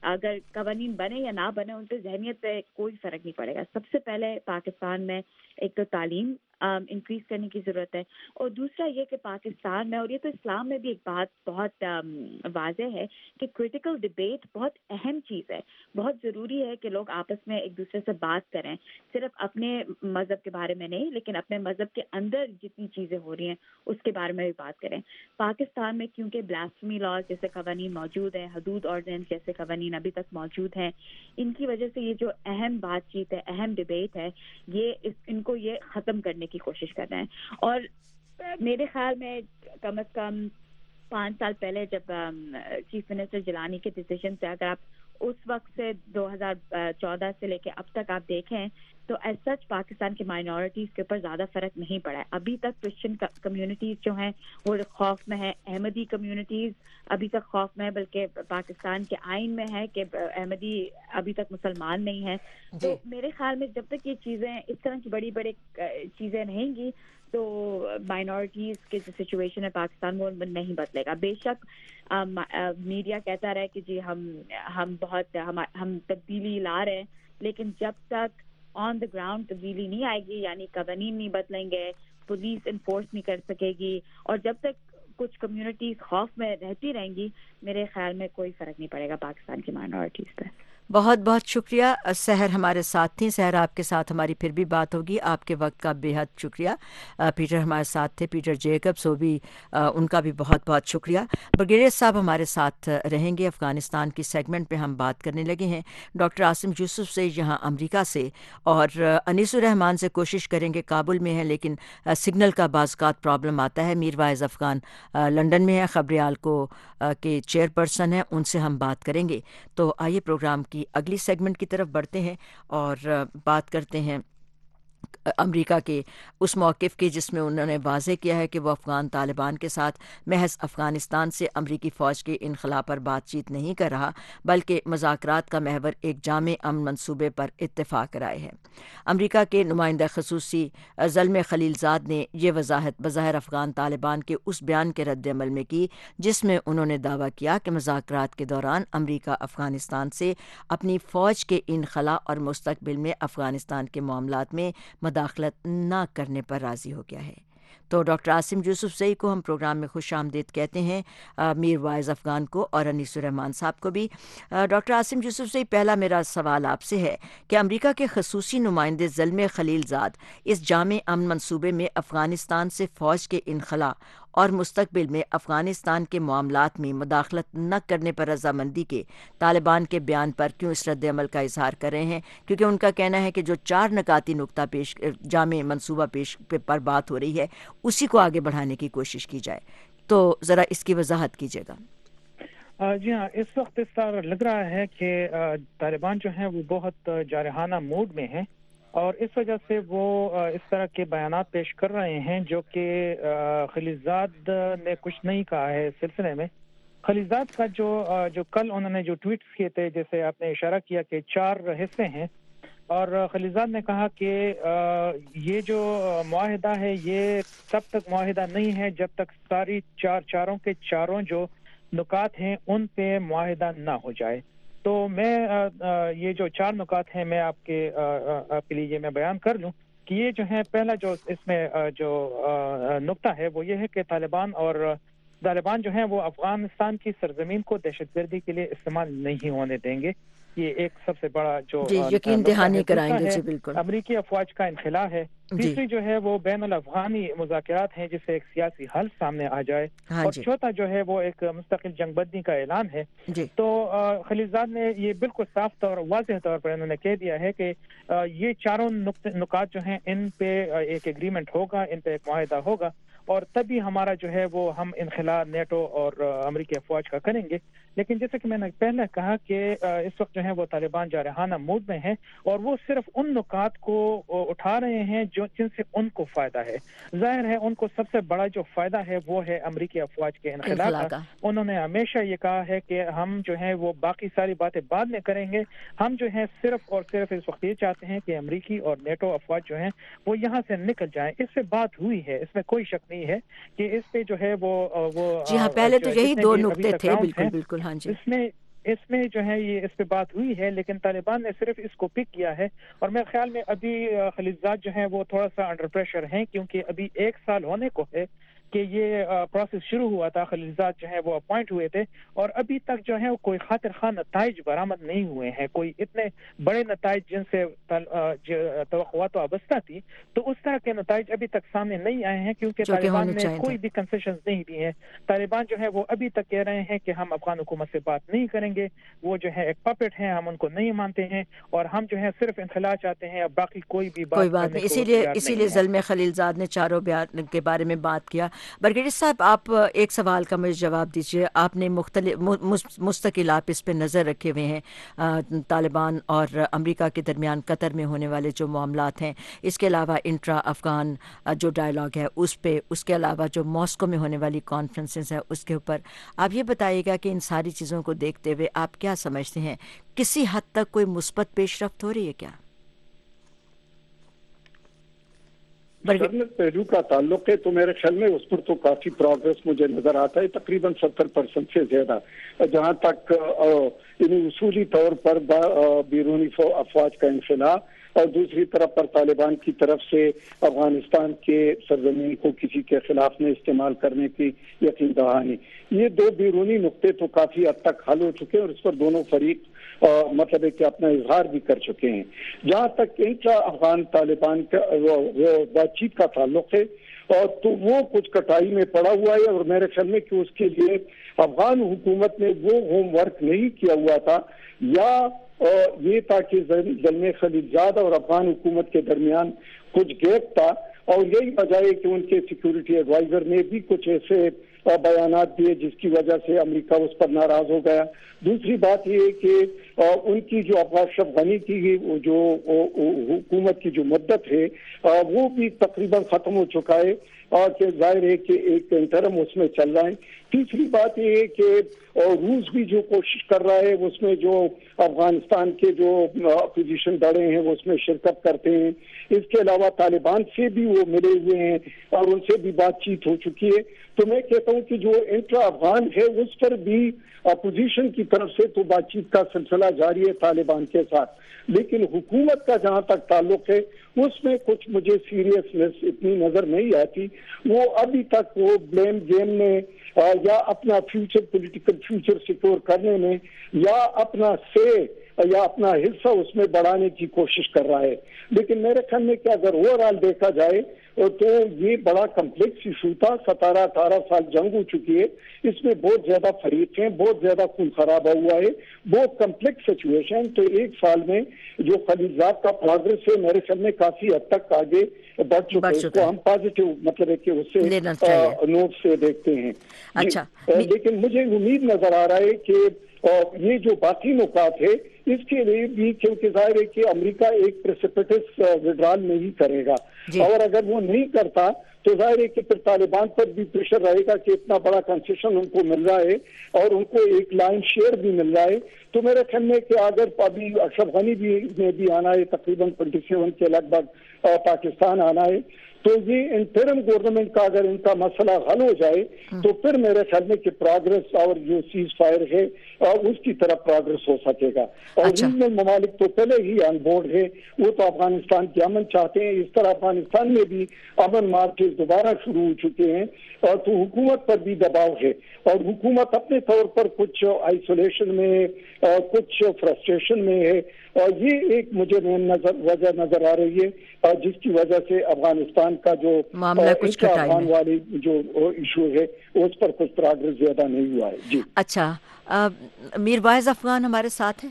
اگر قوانین بنے یا نہ بنے ان پہ ذہنیت پہ کوئی فرق نہیں پڑے گا. سب سے پہلے پاکستان میں ایک تو تعلیم انکریز کرنے کی ضرورت ہے, اور دوسرا یہ کہ پاکستان میں, اور یہ تو اسلام میں بھی ایک بات بہت واضح ہے کہ کریٹیکل ڈبیٹ بہت اہم چیز ہے. بہت ضروری ہے کہ لوگ آپس میں ایک دوسرے سے بات کریں, صرف اپنے مذہب کے بارے میں نہیں لیکن اپنے مذہب کے اندر جتنی چیزیں ہو رہی ہیں اس کے بارے میں بھی بات کریں. پاکستان میں کیونکہ بلاسفیمی لاز جیسے قوانین موجود ہیں, حدود آرڈیننس جیسے قوانین ابھی تک موجود ہیں, ان کی وجہ سے یہ جو اہم بات چیت ہے, اہم ڈبیٹ ہے, یہ ان کو یہ ختم کرنے کی کوشش کر رہے ہیں. اور میرے خیال میں کم از کم 5 سال پہلے جب چیف منسٹر جیلانی کے ڈیسیژن سے, اگر آپ اس وقت سے 2014 سے لے کے اب تک آپ دیکھیں تو ایز سچ پاکستان کی مائنورٹیز کے اوپر زیادہ فرق نہیں پڑا ہے. ابھی تک کرسچن کمیونٹیز جو ہیں وہ خوف میں ہے, احمدی کمیونٹیز ابھی تک خوف میں ہے, بلکہ پاکستان کے آئین میں ہے کہ احمدی ابھی تک مسلمان نہیں ہے. تو میرے خیال میں جب تک یہ چیزیں اس طرح کی بڑی بڑی چیزیں رہیں گی تو مائنورٹیز کے جو سچویشن ہے پاکستان وہ نہیں بدلے گا. بے شک میڈیا کہتا رہے کہ جی ہم بہت ہم تبدیلی لا رہے ہیں, لیکن جب تک آن دا گراؤنڈ تبدیلی نہیں آئے گی, یعنی قوانین نہیں بدلیں گے, پولیس انفورس نہیں کر سکے گی, اور جب تک کچھ کمیونٹیز خوف میں رہتی رہیں گی, میرے خیال میں کوئی فرق نہیں پڑے گا پاکستان کی مائنورٹیز پہ. بہت بہت شکریہ سحر ہمارے ساتھ تھیں. سحر آپ کے ساتھ ہماری پھر بھی بات ہوگی. آپ کے وقت کا بے حد شکریہ. پیٹر ہمارے ساتھ تھے, پیٹر جیکبس, وہ بھی ان کا بھی بہت بہت شکریہ. برگیڈیئر صاحب ہمارے ساتھ رہیں گے. افغانستان کی سیگمنٹ پہ ہم بات کرنے لگے ہیں ڈاکٹر عاصم یوسف سے یہاں امریکہ سے, اور انیس الرحمان سے کوشش کریں گے. کابل میں ہیں لیکن سگنل کا بعض اوقات پرابلم آتا ہے. میر وائز افغان لنڈن میں ہے, خبریال کو کے چیئر پرسن ہیں, ان سے ہم بات کریں گے. تو آئیے پروگرام کی اگلی سیگمنٹ کی طرف بڑھتے ہیں اور بات کرتے ہیں امریکہ کے اس موقف کی جس میں انہوں نے واضح کیا ہے کہ وہ افغان طالبان کے ساتھ محض افغانستان سے امریکی فوج کے انخلا پر بات چیت نہیں کر رہا, بلکہ مذاکرات کا محور ایک جامع امن منصوبے پر اتفاق رائے ہے. امریکہ کے نمائندہ خصوصی زلمے خلیلزاد نے یہ وضاحت بظاہر افغان طالبان کے اس بیان کے رد عمل میں کی جس میں انہوں نے دعویٰ کیا کہ مذاکرات کے دوران امریکہ افغانستان سے اپنی فوج کے انخلا اور مستقبل میں افغانستان کے معاملات میں مداخلت نہ کرنے پر راضی ہو گیا ہے. تو ڈاکٹر عاصم یوسف زئی کو ہم پروگرام میں خوش آمدید کہتے ہیں, میر وائز افغان کو اور انیس الرحمان صاحب کو بھی. ڈاکٹر عاصم یوسف زئی, پہلا میرا سوال آپ سے ہے کہ امریکہ کے خصوصی نمائندے زلمے خلیلزاد اس جامع امن منصوبے میں افغانستان سے فوج کے انخلا اور مستقبل میں افغانستان کے معاملات میں مداخلت نہ کرنے پر رضامندی کے طالبان کے بیان پر کیوں اس رد عمل کا اظہار کر رہے ہیں, کیونکہ ان کا کہنا ہے کہ جو 4 نکاتی نقطہ پیش جامع منصوبہ پیش پر بات ہو رہی ہے اسی کو آگے بڑھانے کی کوشش کی جائے. تو ذرا اس کی وضاحت کیجیے گا. جی ہاں, اس وقت اس طرح لگ رہا ہے کہ طالبان جو ہیں وہ بہت جارحانہ موڈ میں ہیں, اور اس وجہ سے وہ اس طرح کے بیانات پیش کر رہے ہیں جو کہ خلیلزاد نے کچھ نہیں کہا ہے اس سلسلے میں. خلیلزاد کا جو کل انہوں نے جو ٹویٹس کیے تھے, جیسے آپ نے اشارہ کیا کہ 4 حصے ہیں, اور خلیلزاد نے کہا کہ یہ جو معاہدہ ہے یہ تب تک معاہدہ نہیں ہے جب تک ساری چاروں کے چاروں جو نکات ہیں ان پہ معاہدہ نہ ہو جائے. تو میں یہ جو 4 نکات ہیں میں آپ کے لیے میں بیان کر لوں کہ یہ جو ہے, پہلا جو اس میں جو نقطہ ہے وہ یہ ہے کہ طالبان جو ہیں وہ افغانستان کی سرزمین کو دہشت گردی کے لیے استعمال نہیں ہونے دیں گے. یہ ایک سب سے بڑا جو یقین دہانی کرائیں گے. جی بالکل. امریکی افواج کا انخلا ہے. تیسری جو ہے وہ بین الافغانی مذاکرات ہیں جس سے ایک سیاسی حل سامنے آ جائے. اور چوتھا جو ہے وہ ایک مستقل جنگ بندی کا اعلان ہے. تو خلیلزاد نے یہ بالکل صاف طور واضح طور پر انہوں نے کہہ دیا ہے کہ یہ چاروں نکات جو ہیں ان پہ ایک ایگریمنٹ ہوگا, ان پہ ایک معاہدہ ہوگا, اور تبھی ہمارا جو ہے وہ ہم انخلا نیٹو اور امریکی افواج کا کریں گے. لیکن جیسے کہ میں نے پہلے کہا کہ اس وقت جو ہے وہ طالبان جارحانہ موڈ میں ہیں, اور وہ صرف ان نکات کو اٹھا رہے ہیں جن سے ان کو فائدہ ہے. ظاہر ہے ان کو سب سے بڑا جو فائدہ ہے وہ ہے امریکی افواج کے انخلا کا. انہوں نے ہمیشہ یہ کہا ہے کہ ہم جو ہے وہ باقی ساری باتیں بعد میں کریں گے, ہم جو ہے صرف اور صرف اس وقت یہ چاہتے ہیں کہ امریکی اور نیٹو افواج جو ہیں وہ یہاں سے نکل جائیں. اس سے بات ہوئی ہے, اس میں کوئی شک نہیں ہے کہ اس پہ جو ہے وہ جی ہاں, پہلے تو یہی 2 نقطے تھے. بالکل بالکل. ہاں جی. اس میں اس میں جو ہے یہ اس پہ بات ہوئی ہے، لیکن طالبان نے صرف اس کو پک کیا ہے، اور میرے خیال میں ابھی خلیلزاد جو ہیں وہ تھوڑا سا انڈر پریشر ہیں، کیونکہ ابھی 1 سال ہونے کو ہے کہ یہ پروسیس شروع ہوا تھا، خلیلزاد جو ہے وہ اپوائنٹ ہوئے تھے، اور ابھی تک جو ہے کوئی خاطر خواہ نتائج برآمد نہیں ہوئے ہیں، کوئی اتنے بڑے نتائج جن سے توقعات وابستہ تھی، تو اس طرح کے نتائج ابھی تک سامنے نہیں آئے ہیں، کیونکہ طالبان نے کوئی بھی کنسیشنز نہیں دی ہیں۔ طالبان جو ہے وہ ابھی تک کہہ رہے ہیں کہ ہم افغان حکومت سے بات نہیں کریں گے، وہ جو ہے ایک پپٹ ہیں، ہم ان کو نہیں مانتے ہیں، اور ہم جو ہے صرف انخلا چاہتے ہیں، اب باقی کوئی بھی بات نہیں۔ اسی لیے زلمے خلیلزاد نے چاروں بیان کے بارے میں بات کیا۔ برگیڈیئر صاحب، آپ ایک سوال کا مجھے جواب دیجیے۔ آپ نے مستقل آپ اس پہ نظر رکھے ہوئے ہیں، طالبان اور امریکہ کے درمیان قطر میں ہونے والے جو معاملات ہیں، اس کے علاوہ انٹرا افغان جو ڈائلاگ ہے اس پہ، اس کے علاوہ جو ماسکو میں ہونے والی کانفرنسز ہیں اس کے اوپر، آپ یہ بتائیے گا کہ ان ساری چیزوں کو دیکھتے ہوئے آپ کیا سمجھتے ہیں، کسی حد تک کوئی مثبت پیش رفت ہو رہی ہے کیا؟ پہلو کا تعلق ہے تو میرے خیال میں اس پر تو کافی پروگرس مجھے نظر آتا ہے، تقریباً 70% سے زیادہ، جہاں تک اصولی طور پر بیرونی افواج کا انخلا اور دوسری طرف پر طالبان کی طرف سے افغانستان کے سرزمین کو کسی کے خلاف میں استعمال کرنے کی یقین دہانی، یہ 2 بیرونی نقطے تو کافی حد تک حل ہو چکے ہیں، اور اس پر دونوں فریق مطلب ہے کہ اپنا اظہار بھی کر چکے ہیں۔ جہاں تک انٹرا افغان طالبان کا بات چیت کا تعلق ہے، اور تو وہ کچھ کٹائی میں پڑا ہوا ہے، اور میرے خیال میں کہ اس کے لیے افغان حکومت نے وہ ہوم ورک نہیں کیا ہوا تھا، یا یہ تھا کہ زلمے خلیلزاد اور افغان حکومت کے درمیان کچھ گیپ تھا، اور یہی وجہ ہے کہ ان کے سیکورٹی ایڈوائزر نے بھی کچھ ایسے بیانات دیے جس کی وجہ سے امریکہ اس پر ناراض ہو گیا۔ دوسری بات یہ ہے کہ ان کی جو اشرف غنی کی جو حکومت کی جو مدت ہے وہ بھی تقریباً ختم ہو چکا ہے، اور کہ ظاہر ہے کہ ایک انٹرم اس میں چل رہا ہے۔ تیسری بات یہ ہے کہ روس بھی جو کوشش کر رہا ہے اس میں جو افغانستان کے جو اپوزیشن بڑے ہیں وہ اس میں شرکت کرتے ہیں، اس کے علاوہ طالبان سے بھی وہ ملے ہوئے ہیں اور ان سے بھی بات چیت ہو چکی ہے۔ تو میں کہتا ہوں کہ جو انٹرا افغان ہے اس پر بھی اپوزیشن کی طرف سے تو بات چیت کا سلسلہ جاری ہے طالبان کے ساتھ، لیکن حکومت کا جہاں تک تعلق ہے اس میں کچھ مجھے سیریسنس اتنی نظر نہیں آتی۔ وہ ابھی تک وہ بلیم گیم میں یا اپنا فیوچر پولیٹیکل فیوچر سیکور کرنے میں یا اپنا یا اپنا حصہ اس میں بڑھانے کی کوشش کر رہا ہے، لیکن میرے خیال میں کہ اگر اوور آل دیکھا جائے تو یہ بڑا کمپلیکس ایشو تھا۔ 17-18 سال جنگ ہو چکی ہے، اس میں بہت زیادہ فریق ہیں، بہت زیادہ خون خرابہ ہوا ہے، بہت کمپلیکس سچویشن۔ تو 1 سال میں جو خلیلزاد کا پروگرس ہے میرے خیال میں کافی حد تک آگے بڑھ چکا ہے، اس کو ہم پازیٹیو مطلب ہے کہ اس سے نوٹ سے دیکھتے ہیں۔ اچھا، لیکن مجھے امید نظر آ رہا ہے کہ یہ جو باقی نکات ہے اس کے لیے بھی، کیونکہ ظاہر ہے کہ امریکہ ایک پریسپیٹس وڈرال نہیں کرے گا، اور اگر وہ نہیں کرتا تو ظاہر ہے کہ پھر طالبان پر بھی پریشر رہے گا کہ اتنا بڑا کنسیشن ان کو مل رہا ہے اور ان کو ایک لائن شیئر بھی مل رہا ہے۔ تو میرے خیال میں کہ اگر ابھی اشرف غنی بھی آنا ہے، تقریباً 27 کے لگ بھگ پاکستان آنا ہے، تو یہ انٹرم گورنمنٹ کا اگر ان کا مسئلہ حل ہو جائے تو پھر میرے خیال میں کہ پروگرس اور جو سیز فائر ہے اس کی طرف پروگرس ہو سکے گا۔ اور ریجنل ممالک تو پہلے ہی آن بورڈ ہے، وہ تو افغانستان کی امن چاہتے ہیں، اس طرح افغانستان میں بھی امن مارچز دوبارہ شروع ہو چکے ہیں، اور تو حکومت پر بھی دباؤ ہے، اور حکومت اپنے طور پر کچھ آئسولیشن میں کچھ فرسٹریشن میں ہے، اور یہ ایک مجھے وجہ نظر آ رہی ہے جس کی وجہ سے افغانستان کا جو افغان والی جو ایشو ہے اس پر کچھ پروگرس زیادہ نہیں ہوا ہے۔ جی اچھا، میر وائز افغان ہمارے ساتھ ہیں؟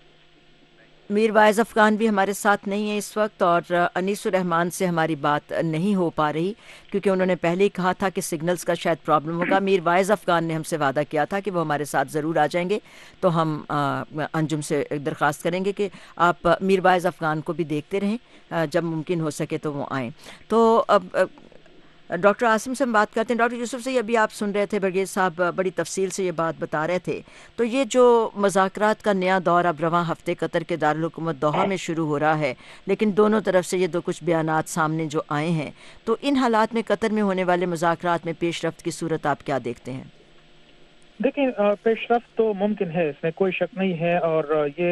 میر وائز افغان بھی ہمارے ساتھ نہیں ہے اس وقت، اور انیس الرحمان سے ہماری بات نہیں ہو پا رہی کیونکہ انہوں نے پہلے ہی کہا تھا کہ سگنلز کا شاید پرابلم ہوگا۔ میر وائز افغان نے ہم سے وعدہ کیا تھا کہ وہ ہمارے ساتھ ضرور آ جائیں گے، تو ہم انجم سے درخواست کریں گے کہ آپ میر وائز افغان کو بھی دیکھتے رہیں، جب ممکن ہو سکے تو وہ آئیں۔ تو اب ڈاکٹر عاصم سے ہم بات کرتے ہیں۔ ڈاکٹر یوسف سے ابھی آپ سن رہے تھے، برگیز صاحب بڑی تفصیل سے یہ بات بتا رہے تھے، تو یہ جو مذاکرات کا نیا دور اب رواں ہفتے قطر کے دارالحکومت دوحہ میں شروع ہو رہا ہے، لیکن دونوں طرف سے یہ کچھ بیانات سامنے جو آئے ہیں، تو ان حالات میں قطر میں ہونے والے مذاکرات میں پیش رفت کی صورت آپ کیا دیکھتے ہیں؟ دیکھیں پیش رفت تو ممکن ہے، اس میں کوئی شک نہیں ہے، اور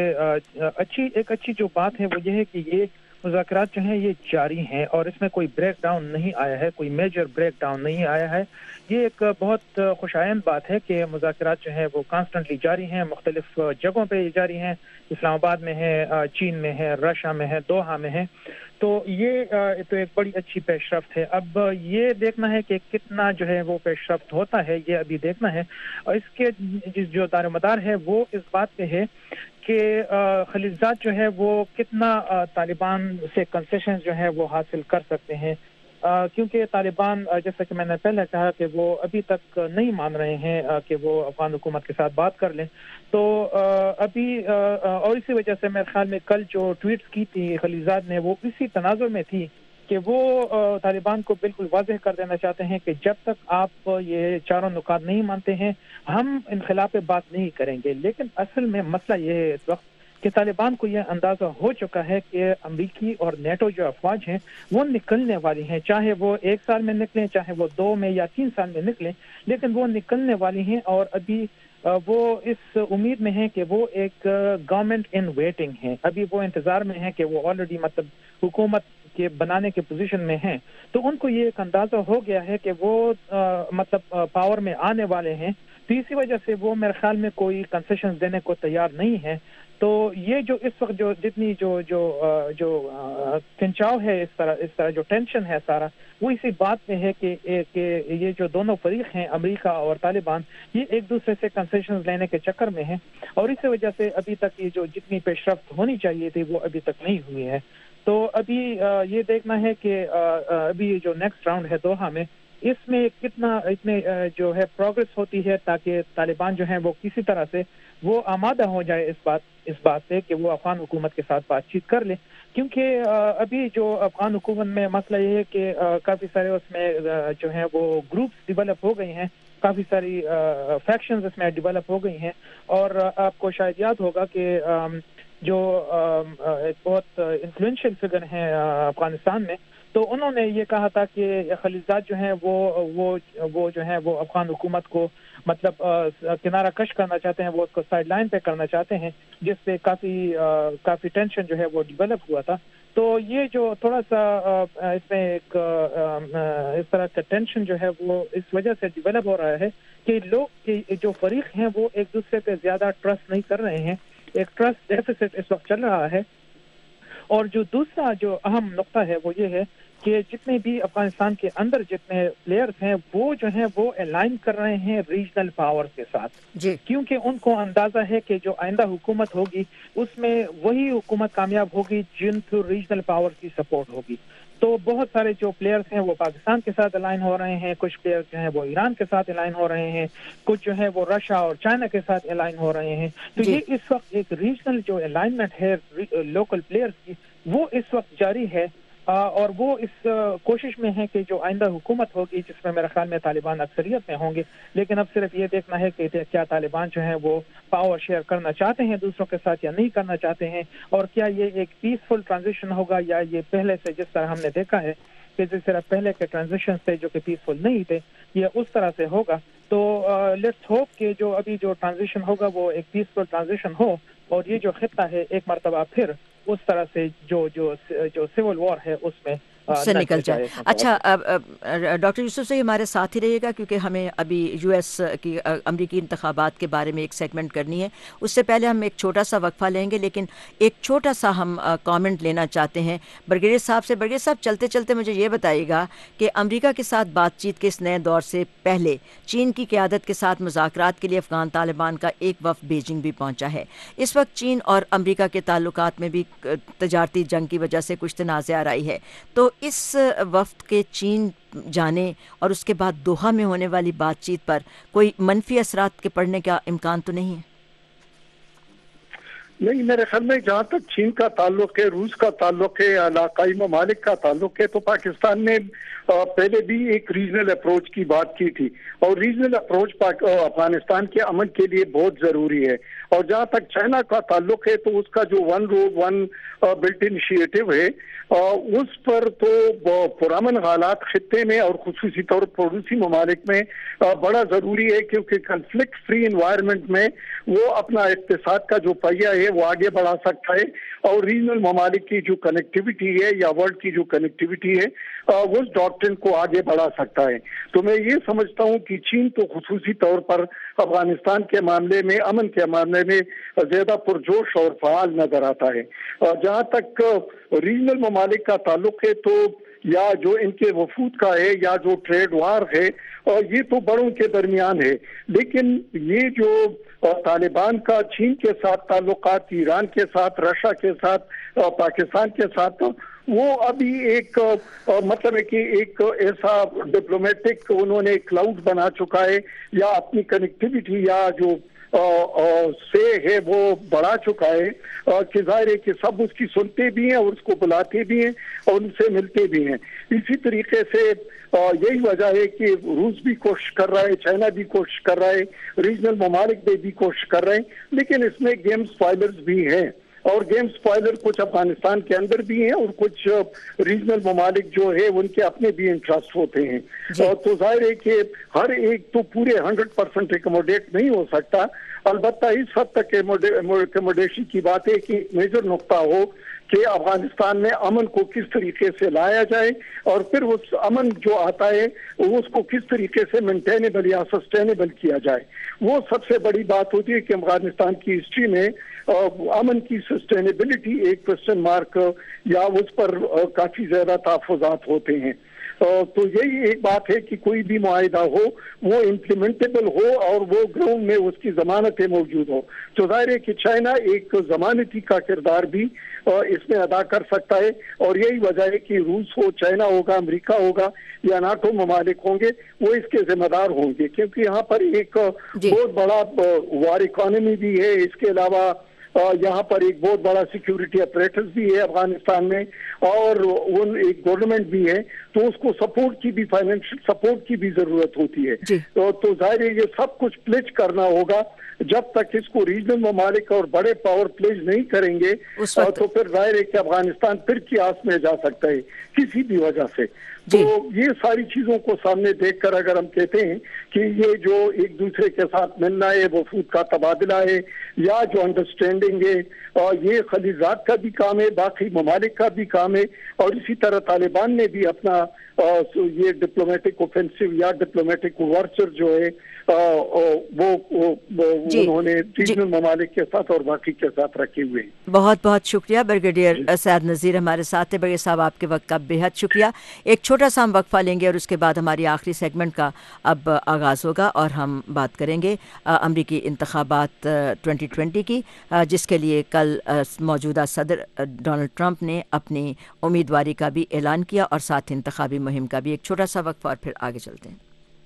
یہ ایک اچھی جو بات ہے وہ یہ ہے کہ یہ مذاکرات جو ہیں یہ جاری ہیں اور اس میں کوئی بریک ڈاؤن نہیں آیا ہے، کوئی میجر بریک ڈاؤن نہیں آیا ہے. یہ ایک بہت خوشائند بات ہے کہ مذاکرات جو ہیں وہ کانسٹنٹلی جاری ہیں، مختلف جگہوں پہ جاری ہیں، اسلام آباد میں ہے، چین میں ہے، رشیا میں ہے، دوحہ میں ہے. تو یہ تو ایک بڑی اچھی پیش رفت ہے. اب یہ دیکھنا ہے کہ کتنا جو ہے وہ پیش رفت ہوتا ہے، یہ ابھی دیکھنا ہے. اور اس کے جو دار و مدار ہے وہ اس بات پہ ہے کہ خلیجات جو ہے وہ کتنا طالبان سے کنسیشن جو ہے وہ حاصل کر سکتے ہیں، کیونکہ طالبان جیسا کہ میں نے پہلے کہا کہ وہ ابھی تک نہیں مان رہے ہیں کہ وہ افغان حکومت کے ساتھ بات کر لیں. تو ابھی اور اسی وجہ سے میرے خیال میں کل جو ٹویٹس کی تھی خلیجات نے وہ اسی تناظر میں تھی کہ وہ طالبان کو بالکل واضح کر دینا چاہتے ہیں کہ جب تک آپ یہ چاروں نکات نہیں مانتے ہیں ہم انخلا پہ بات نہیں کریں گے. لیکن اصل میں مسئلہ یہ ہے اس وقت کہ طالبان کو یہ اندازہ ہو چکا ہے کہ امریکی اور نیٹو جو افواج ہیں وہ نکلنے والی ہیں، چاہے وہ 1 سال میں نکلیں، چاہے وہ 2 میں یا 3 سال میں نکلیں، لیکن وہ نکلنے والی ہیں. اور ابھی وہ اس امید میں ہیں کہ وہ ایک گورنمنٹ ان ویٹنگ ہیں، ابھی وہ انتظار میں ہیں کہ وہ آلریڈی مطلب حکومت کے بنانے کے پوزیشن میں ہیں. تو ان کو یہ ایک اندازہ ہو گیا ہے کہ وہ مطلب پاور میں آنے والے ہیں. تو اسی وجہ سے وہ میرے خیال میں کوئی کنسیشن دینے کو تیار نہیں ہے. تو یہ جو اس وقت جو جتنی جو کھنچاؤ ہے، اس طرح جو ٹینشن ہے سارا، وہ اسی بات میں ہے کہ یہ جو دونوں فریق ہیں امریکہ اور طالبان یہ ایک دوسرے سے کنسیشنز لینے کے چکر میں ہیں، اور اسی وجہ سے ابھی تک یہ جو جتنی پیش رفت ہونی چاہیے تھی وہ ابھی تک نہیں ہوئی ہے. تو ابھی یہ دیکھنا ہے کہ ابھی جو نیکسٹ راؤنڈ ہے دوحہ میں اس میں اتنے جو ہے پروگرس ہوتی ہے تاکہ طالبان جو ہیں وہ کسی طرح سے وہ آمادہ ہو جائے اس بات سے کہ وہ افغان حکومت کے ساتھ بات چیت کر لے. کیونکہ ابھی جو افغان حکومت میں مسئلہ یہ ہے کہ کافی سارے اس میں جو ہیں وہ گروپس ڈیولپ ہو گئی ہیں، کافی ساری فیکشنز اس میں ڈیولپ ہو گئی ہیں. اور آپ کو شاید یاد ہوگا کہ جو ایک بہت انفلوئنشل فگر ہیں افغانستان میں، تو انہوں نے یہ کہا تھا کہ خلیجات جو ہیں وہ جو ہیں وہ افغان حکومت کو مطلب کنارہ کش کرنا چاہتے ہیں، وہ اس کو سائڈ لائن پہ کرنا چاہتے ہیں، جس سے کافی ٹینشن جو ہے وہ ڈیولپ ہوا تھا. تو یہ جو تھوڑا سا اس میں ایک اس طرح کا ٹینشن جو ہے وہ اس وجہ سے ڈیولپ ہو رہا ہے کہ لوگ جو فریق ہیں وہ ایک دوسرے پہ زیادہ ٹرسٹ نہیں کر رہے ہیں، ایک ٹرسٹ ڈیفیسٹ اس وقت چل رہا ہے. اور جو دوسرا جو اہم نقطہ ہے وہ یہ ہے کہ جتنے بھی افغانستان کے اندر جتنے پلیئرز ہیں وہ جو ہیں وہ الائن کر رہے ہیں ریجنل پاور کے ساتھ جی، کیونکہ ان کو اندازہ ہے کہ جو آئندہ حکومت ہوگی اس میں وہی حکومت کامیاب ہوگی جن کو ریجنل پاور کی سپورٹ ہوگی. تو بہت سارے جو پلیئرز ہیں وہ پاکستان کے ساتھ الائن ہو رہے ہیں، کچھ پلیئرز جو ہیں وہ ایران کے ساتھ الائن ہو رہے ہیں، کچھ جو ہے وہ رشیا اور چائنا کے ساتھ الائن ہو رہے ہیں. تو یہ اس وقت ایک ریجنل جو الائنمنٹ ہے لوکل پلیئرز کی وہ اس وقت جاری ہے، اور وہ اس کوشش میں ہے کہ جو آئندہ حکومت ہوگی جس میں میرے خیال میں طالبان اکثریت میں ہوں گے، لیکن اب صرف یہ دیکھنا ہے کہ کیا طالبان جو ہیں وہ پاور شیئر کرنا چاہتے ہیں دوسروں کے ساتھ یا نہیں کرنا چاہتے ہیں، اور کیا یہ ایک پیسفل ٹرانزیشن ہوگا یا یہ پہلے سے جس طرح ہم نے دیکھا ہے کہ جس طرح پہلے کے ٹرانزیشن تھے جو کہ پیسفل نہیں تھے یہ اس طرح سے ہوگا. تو لیٹس ہوپ کہ جو ابھی جو ٹرانزیشن ہوگا وہ ایک پیسفل ٹرانزیشن ہو، اور یہ جو خطہ ہے ایک مرتبہ پھر اس طرح سے جو سول وار ہے اس میں سے نکل جائے. اچھا ڈاکٹر یوسف سے ہمارے ساتھ ہی رہیے گا کیونکہ ہمیں ابھی یو ایس کی امریکی انتخابات کے بارے میں ایک سیگمنٹ کرنی ہے. اس سے پہلے ہم ایک چھوٹا سا وقفہ لیں گے، لیکن ایک چھوٹا سا ہم کامنٹ لینا چاہتے ہیں برگیڈیئر صاحب سے. برگیڈیئر صاحب چلتے چلتے مجھے یہ بتائیے گا کہ امریکہ کے ساتھ بات چیت کے اس نئے دور سے پہلے چین کی قیادت کے ساتھ مذاکرات کے لیے افغان طالبان کا ایک وفد بیجنگ بھی پہنچا ہے. اس وقت چین اور امریکہ کے تعلقات میں بھی تجارتی جنگ کی وجہ سے کچھ تنازع آ رہی ہے. تو اس وفد کے چین جانے اور اس کے بعد دوحہ میں ہونے والی بات چیت پر کوئی منفی اثرات کے پڑنے کا امکان تو نہیں ہے؟ نہیں، میرے خیال میں جہاں تک چین کا تعلق ہے، روس کا تعلق ہے، علاقائی ممالک کا تعلق ہے، تو پاکستان نے پہلے بھی ایک ریجنل اپروچ کی بات کی تھی، اور ریجنل اپروچ افغانستان کے امن کے لیے بہت ضروری ہے. اور جہاں تک چائنا کا تعلق ہے تو اس کا جو one road one belt initiative ہے اس پر تو پرامن حالات خطے میں اور خصوصی طور پر پڑوسی ممالک میں بڑا ضروری ہے، کیونکہ کنفلکٹ فری انوائرمنٹ میں وہ اپنا اقتصاد کا جو پہیہ ہے وہ آگے بڑھا سکتا ہے، اور ریجنل ممالک کی جو کنیکٹیوٹی ہے یا ورلڈ کی جو کنیکٹیوٹی ہے اس ڈاکٹرن کو آگے بڑھا سکتا ہے. تو میں یہ سمجھتا ہوں کہ چین تو خصوصی طور پر افغانستان کے معاملے میں، امن کے معاملے میں زیادہ پرجوش اور فعال نظر آتا ہے. جہاں تک ریجنل ممالک کا تعلق ہے تو یا جو ان کے وفود کا ہے یا جو ٹریڈ وار ہے یہ تو بڑوں کے درمیان ہے، لیکن یہ جو طالبان کا چین کے ساتھ تعلقات، ایران کے ساتھ، رشیا کے ساتھ، پاکستان کے ساتھ، وہ ابھی ایک مطلب ہے کہ ایک ایسا ڈپلومیٹک انہوں نے کلاؤڈ بنا چکا ہے، یا اپنی کنیکٹیوٹی یا جو سے ہے وہ بڑھا چکا ہے کہ ظاہر ہے کہ سب اس کی سنتے بھی ہیں اور اس کو بلاتے بھی ہیں اور ان سے ملتے بھی ہیں. اسی طریقے سے یہی وجہ ہے کہ روس بھی کوشش کر رہا ہے، چائنا بھی کوشش کر رہا ہے، ریجنل ممالک بھی کوشش کر رہے ہیں، لیکن اس میں گیم اسپوائلرز بھی ہیں، اور گیم اسپوائلر کچھ افغانستان کے اندر بھی ہیں اور کچھ ریجنل ممالک جو ہے ان کے اپنے بھی انٹرسٹ ہوتے ہیں. تو ظاہر ہے کہ ہر ایک تو پورے 100% ایکوموڈیٹ نہیں ہو سکتا. البتہ اس حد تک ایکوموڈیشن کی بات ہے کہ ایک میجر نقطہ ہو کہ افغانستان میں امن کو کس طریقے سے لایا جائے، اور پھر اس امن جو آتا ہے اس کو کس طریقے سے مینٹینیبل یا سسٹینیبل کیا جائے. وہ سب سے بڑی بات ہوتی ہے کہ افغانستان کی ہسٹری میں امن کی سسٹینیبلٹی ایک کوسچن مارک یا اس پر کافی زیادہ تحفظات ہوتے ہیں. تو یہی ایک بات ہے کہ کوئی بھی معاہدہ ہو وہ امپلیمنٹیبل ہو اور وہ گراؤنڈ میں اس کی ضمانتیں موجود ہو. تو ظاہر ہے کہ چائنا ایک ضمانتی کا کردار بھی اس میں ادا کر سکتا ہے، اور یہی وجہ ہے کہ روس ہو، چائنا ہوگا، امریکہ ہوگا یا ناٹو ممالک ہوں گے، وہ اس کے ذمہ دار ہوں گے، کیونکہ یہاں پر ایک بہت بڑا وار اکانومی بھی ہے. اس کے علاوہ یہاں پر ایک بہت بڑا سیکیورٹی اپریٹس بھی ہے افغانستان میں، اور ایک گورنمنٹ بھی ہے، تو اس کو سپورٹ کی بھی، فائنینشیل سپورٹ کی بھی ضرورت ہوتی ہے. تو ظاہر ہے یہ سب کچھ پلیج کرنا ہوگا. جب تک اس کو ریجنل ممالک اور بڑے پاور پلیج نہیں کریں گے تو پھر ظاہر ہے کہ افغانستان پھر کی آس میں جا سکتا ہے کسی بھی وجہ سے. تو یہ ساری چیزوں کو سامنے دیکھ کر اگر ہم کہتے ہیں کہ یہ جو ایک دوسرے کے ساتھ ملنا ہے، وفود کا تبادلہ ہے، یا جو انڈرسٹینڈنگ ہے، اور یہ خلیجات کا بھی کام ہے، باقی ممالک کا بھی کام ہے، اور اسی طرح طالبان نے بھی اپنا یہ ڈپلومیٹک اوفینسو یا ڈپلومیٹک ورچر جو ہے وہ انہوں نے ریجنل ممالک کے ساتھ اور باقی کے ساتھ رکھے ہوئے ہیں. بہت بہت شکریہ بریگیڈیئر سعد نذیر ہمارے ساتھ ہیں. بریگیڈیئر صاحب، آپ کے وقت کا بے حد شکریہ. ایک چھوٹا سا ہم وقفہ لیں گے اور اس کے بعد ہماری آخری سیگمنٹ کا اب آغاز ہوگا، اور ہم بات کریں گے امریکی انتخابات 2020 کی، جس کے لیے کل موجودہ صدر ڈونلڈ ٹرمپ نے اپنی امیدواری کا بھی اعلان کیا، اور ساتھ انتخابی مہم کا بھی. ایک چھوٹا سا وقفہ اور پھر آگے چلتے ہیں.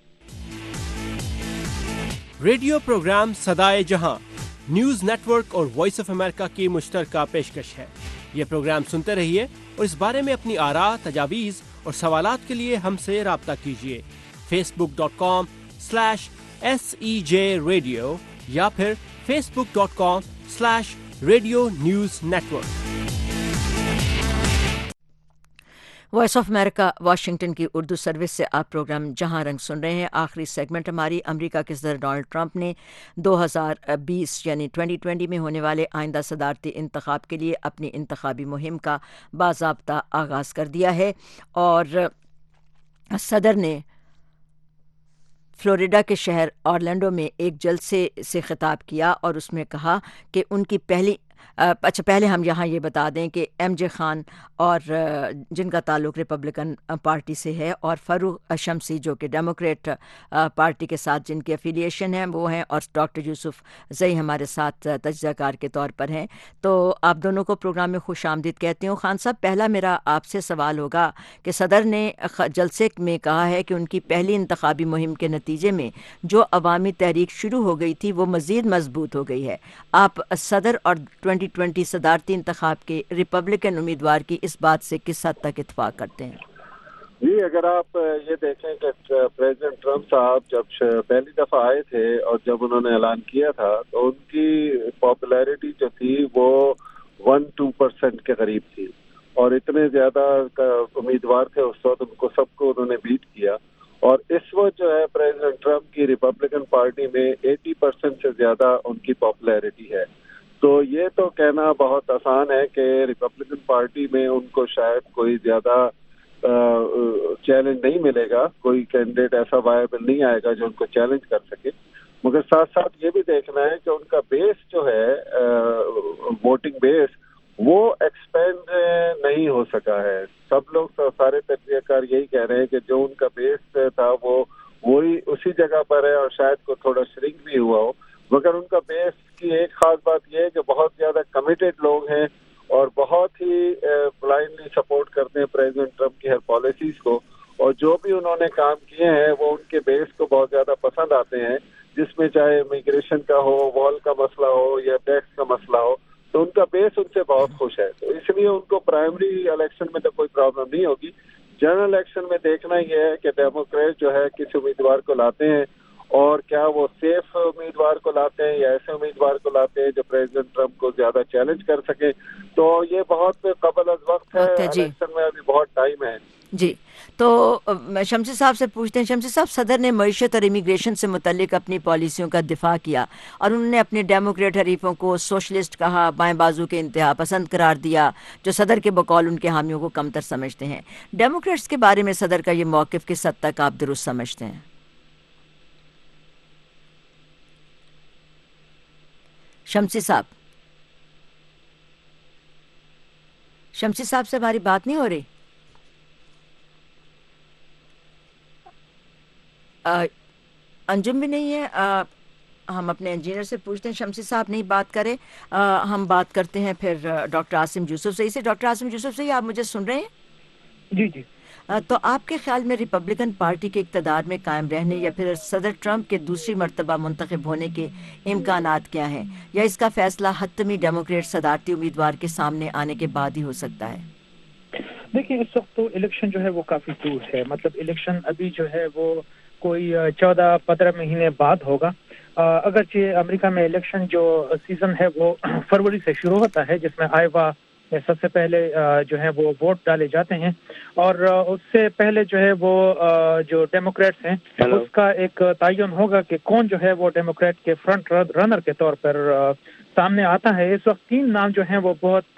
ریڈیو پروگرام صدائے جہاں نیوز نیٹ ورک اور وائس آف امریکہ کی مشترکہ پیشکش ہے. یہ پروگرام سنتے رہیے اور اس بارے میں اپنی آراء، تجاویز اور سوالات کے لیے ہم سے رابطہ کیجیے. facebook.com/SEJ Radio یا پھر facebook.com/Radio News Network. Voice of America Washington کی اردو سروس سے آپ پروگرام جہاں رنگ سن رہے ہیں. آخری سیگمنٹ ہماری. امریکہ کے صدر ڈونلڈ ٹرمپ نے 2020 یعنی 2020 میں ہونے والے آئندہ صدارتی انتخاب کے لیے اپنی انتخابی مہم کا باضابطہ آغاز کر دیا ہے، اور صدر نے فلوریڈا کے شہر اورلینڈو میں ایک جلسے سے خطاب کیا، اور اس میں کہا کہ ان کی پہلے ہم یہاں یہ بتا دیں کہ ایم جے خان اور جن کا تعلق ریپبلکن پارٹی سے ہے، اور فاروق شمسی جو کہ ڈیموکریٹ پارٹی کے ساتھ جن کی افیلیشن ہے وہ ہیں، اور ڈاکٹر یوسف زئی ہمارے ساتھ تجزیہ کار کے طور پر ہیں. تو آپ دونوں کو پروگرام میں خوش آمدید کہتی ہوں. خان صاحب، پہلا میرا آپ سے سوال ہوگا کہ صدر نے جلسے میں کہا ہے کہ ان کی پہلی انتخابی مہم کے نتیجے میں جو عوامی تحریک شروع ہو گئی تھی وہ مزید مضبوط ہو گئی ہے. آپ صدر اور 2020 صدارتی انتخاب کے ریپبلکن امیدوار کی اس بات سے کس حد تک اتفاق کرتے ہیں؟ جی، اگر آپ یہ دیکھیں کہ پریزیڈنٹ ٹرمپ صاحب جب پہلی دفعہ آئے تھے اور جب انہوں نے اعلان کیا تھا تو ان کی پاپولیرٹی جو تھی وہ 1-2% کے قریب تھی، اور اتنے زیادہ امیدوار تھے اس وقت، ان کو سب کو انہوں نے بیٹ کیا. اور اس وقت جو ہے پریزیڈنٹ ٹرمپ کی ریپبلکن پارٹی میں 80% سے زیادہ ان کی پاپولیرٹی ہے. تو یہ تو کہنا بہت آسان ہے کہ ریپبلکن پارٹی میں ان کو شاید کوئی زیادہ چیلنج نہیں ملے گا، کوئی کینڈیڈیٹ ایسا وائبل نہیں آئے گا جو ان کو چیلنج کر سکے. مگر ساتھ ساتھ یہ بھی دیکھنا ہے کہ ان کا بیس جو ہے ووٹنگ بیس وہ ایکسپینڈ نہیں ہو سکا ہے. سب لوگ سارے تجزیہ کار یہی کہہ رہے ہیں کہ جو ان کا بیس تھا وہ وہی اسی جگہ پر ہے اور شاید کو تھوڑا شرنک بھی ہوا ہو. مگر ان کا بیس کی ایک خاص بات یہ ہے کہ بہت زیادہ کمیٹڈ لوگ ہیں اور بہت ہی بلائنڈلی سپورٹ کرتے ہیں پریزیڈنٹ ٹرمپ کی ہر پالیسیز کو، اور جو بھی انہوں نے کام کیے ہیں وہ ان کے بیس کو بہت زیادہ پسند آتے ہیں، جس میں چاہے امیگریشن کا ہو، وال کا مسئلہ ہو یا ٹیکس کا مسئلہ ہو، تو ان کا بیس ان سے بہت خوش ہے. تو اس لیے ان کو پرائمری الیکشن میں تو کوئی پرابلم نہیں ہوگی. جنرل الیکشن میں دیکھنا یہ ہے کہ ڈیموکریٹ جو ہے کس امیدوار کو لاتے ہیں، اور کیا وہ سیف امیدوار کو لاتے ہیں یا ایسے امیدوار کو لاتے ہیں جو پریزیڈنٹ ٹرمپ کو زیادہ چیلنج کر سکے. تو یہ بہت قبل از وقت ہے، الیکشن میں ابھی بہت ٹائم ہے. جی، تو شمسی صاحب سے پوچھتے ہیں. شمسی صاحب، صدر نے معیشت اور امیگریشن سے متعلق اپنی پالیسیوں کا دفاع کیا اور انہوں نے اپنے ڈیموکریٹ حریفوں کو سوشلسٹ کہا، بائیں بازو کے انتہا پسند قرار دیا، جو صدر کے بقول ان کے حامیوں کو کمتر سمجھتے ہیں. ڈیموکریٹس کے بارے میں صدر کا یہ موقف کس حد تک آپ درست سمجھتے ہیں؟ شمسی صاحب سے ہماری بات نہیں ہو رہی. انجم بھی نہیں ہے. ہم اپنے انجینئر سے پوچھتے ہیں. شمسی صاحب نہیں بات کرے، ہم بات کرتے ہیں پھر ڈاکٹر عاصم یوسف سے. ڈاکٹر عاصم یوسف سے، آپ مجھے سن رہے ہیں؟ جی جی. تو آپ کے خیال میں ریپبلکن پارٹی کے اقتدار میں قائم رہنے یا پھر صدر ٹرمپ کے دوسری مرتبہ منتخب ہونے کے امکانات کیا ہیں، یا اس کا فیصلہ حتمی ڈیموکریٹ صدارتی امیدوار کے سامنے آنے کے بعد ہی ہو سکتا ہے؟ دیکھیں، اس وقت تو الیکشن جو ہے وہ کافی دور ہے. مطلب الیکشن ابھی جو ہے وہ کوئی 14-15 مہینے بعد ہوگا. اگرچہ امریکہ میں الیکشن جو سیزن ہے وہ فروری سے شروع ہوتا ہے، جس میں آئیوا سب سے پہلے جو ہے وہ ووٹ ڈالے جاتے ہیں، اور اس سے پہلے جو ہے وہ جو ڈیموکریٹس ہیں اس کا ایک تعین ہوگا کہ کون جو ہے وہ ڈیموکریٹ کے فرنٹ رنر کے طور پر سامنے آتا ہے. اس وقت 3 نام جو ہیں وہ بہت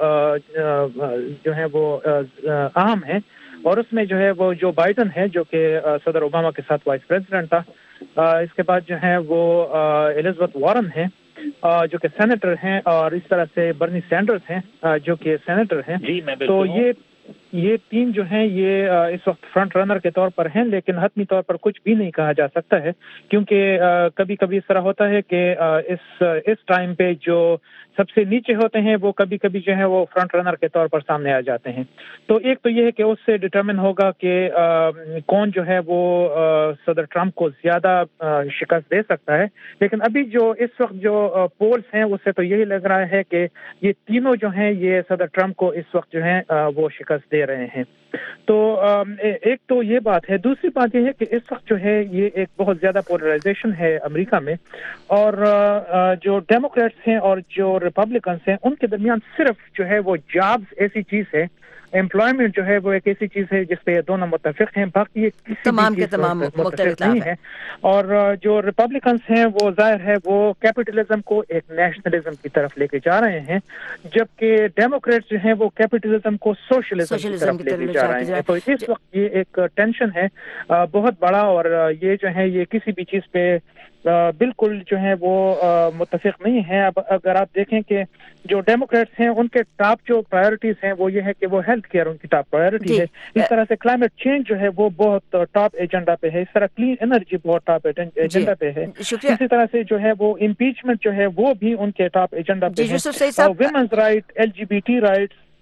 جو ہے وہ اہم ہیں، اور اس میں جو ہے وہ جو بائیڈن ہے جو کہ صدر اوباما کے ساتھ وائس پریزیڈنٹ تھا. اس کے بعد جو ہے وہ ایلزابتھ وارن ہے جو کہ سینیٹر ہیں، اور اس طرح سے برنی سینڈرز ہیں جو کہ سینیٹر ہیں. تو یہ 3 جو ہیں یہ اس وقت فرنٹ رنر کے طور پر ہیں، لیکن حتمی طور پر کچھ بھی نہیں کہا جا سکتا ہے، کیونکہ کبھی کبھی اس طرح ہوتا ہے کہ اس ٹائم پہ جو سب سے نیچے ہوتے ہیں وہ کبھی کبھی جو ہے وہ فرنٹ رنر کے طور پر سامنے آ جاتے ہیں. تو ایک تو یہ ہے کہ اس سے ڈٹرمن ہوگا کہ کون جو ہے وہ صدر ٹرمپ کو زیادہ شکست دے سکتا ہے. لیکن ابھی جو اس وقت جو پولز ہیں اس سے تو یہی لگ رہا ہے کہ یہ تینوں جو ہیں یہ صدر ٹرمپ کو اس وقت جو ہے وہ شکست دے رہے ہیں. تو ایک تو یہ بات ہے. دوسری بات یہ ہے کہ اس وقت جو ہے یہ ایک بہت زیادہ پولرائزیشن ہے امریکہ میں، اور جو ڈیموکریٹس ہیں اور جو ریپبلکنس ہیں ان کے درمیان صرف جو ہے وہ جابز ایسی چیز ہے، امپلائمنٹ جو ہے وہ ایک ایسی چیز ہے جس پہ یہ دونوں متفق ہیں، باقی یہ کسی تمام بھی کے تمام متفق نہیں ہے. اور جو ریپبلکنس ہیں وہ ظاہر ہے وہ کیپٹلزم کو ایک نیشنلزم کی طرف لے کے جا رہے ہیں، جبکہ ڈیموکریٹس جو ہیں وہ کیپٹلزم کو سوشلزم کی طرف لے کے جا رہے ہیں. تو اس وقت یہ ایک ٹینشن ہے بہت بڑا، اور یہ جو ہے یہ کسی بھی چیز پہ بالکل جو ہے وہ متفق نہیں ہے. اب اگر آپ دیکھیں کہ جو ڈیموکریٹس ہیں ان کے ٹاپ جو پرائیورٹیز ہیں وہ یہ ہے کہ وہ ہیلتھ کیئر ان کی ٹاپ پرائیورٹی ہے. اس طرح سے کلائمیٹ چینج جو ہے وہ بہت ٹاپ ایجنڈا پہ ہے. اس طرح کلین انرجی بہت ٹاپ ایجنڈا پہ ہے. اسی طرح سے جو ہے وہ امپیچمنٹ جو ہے وہ بھی ان کے ٹاپ ایجنڈا پہ ہے. ویمنز رائٹ، LGBT رائٹس،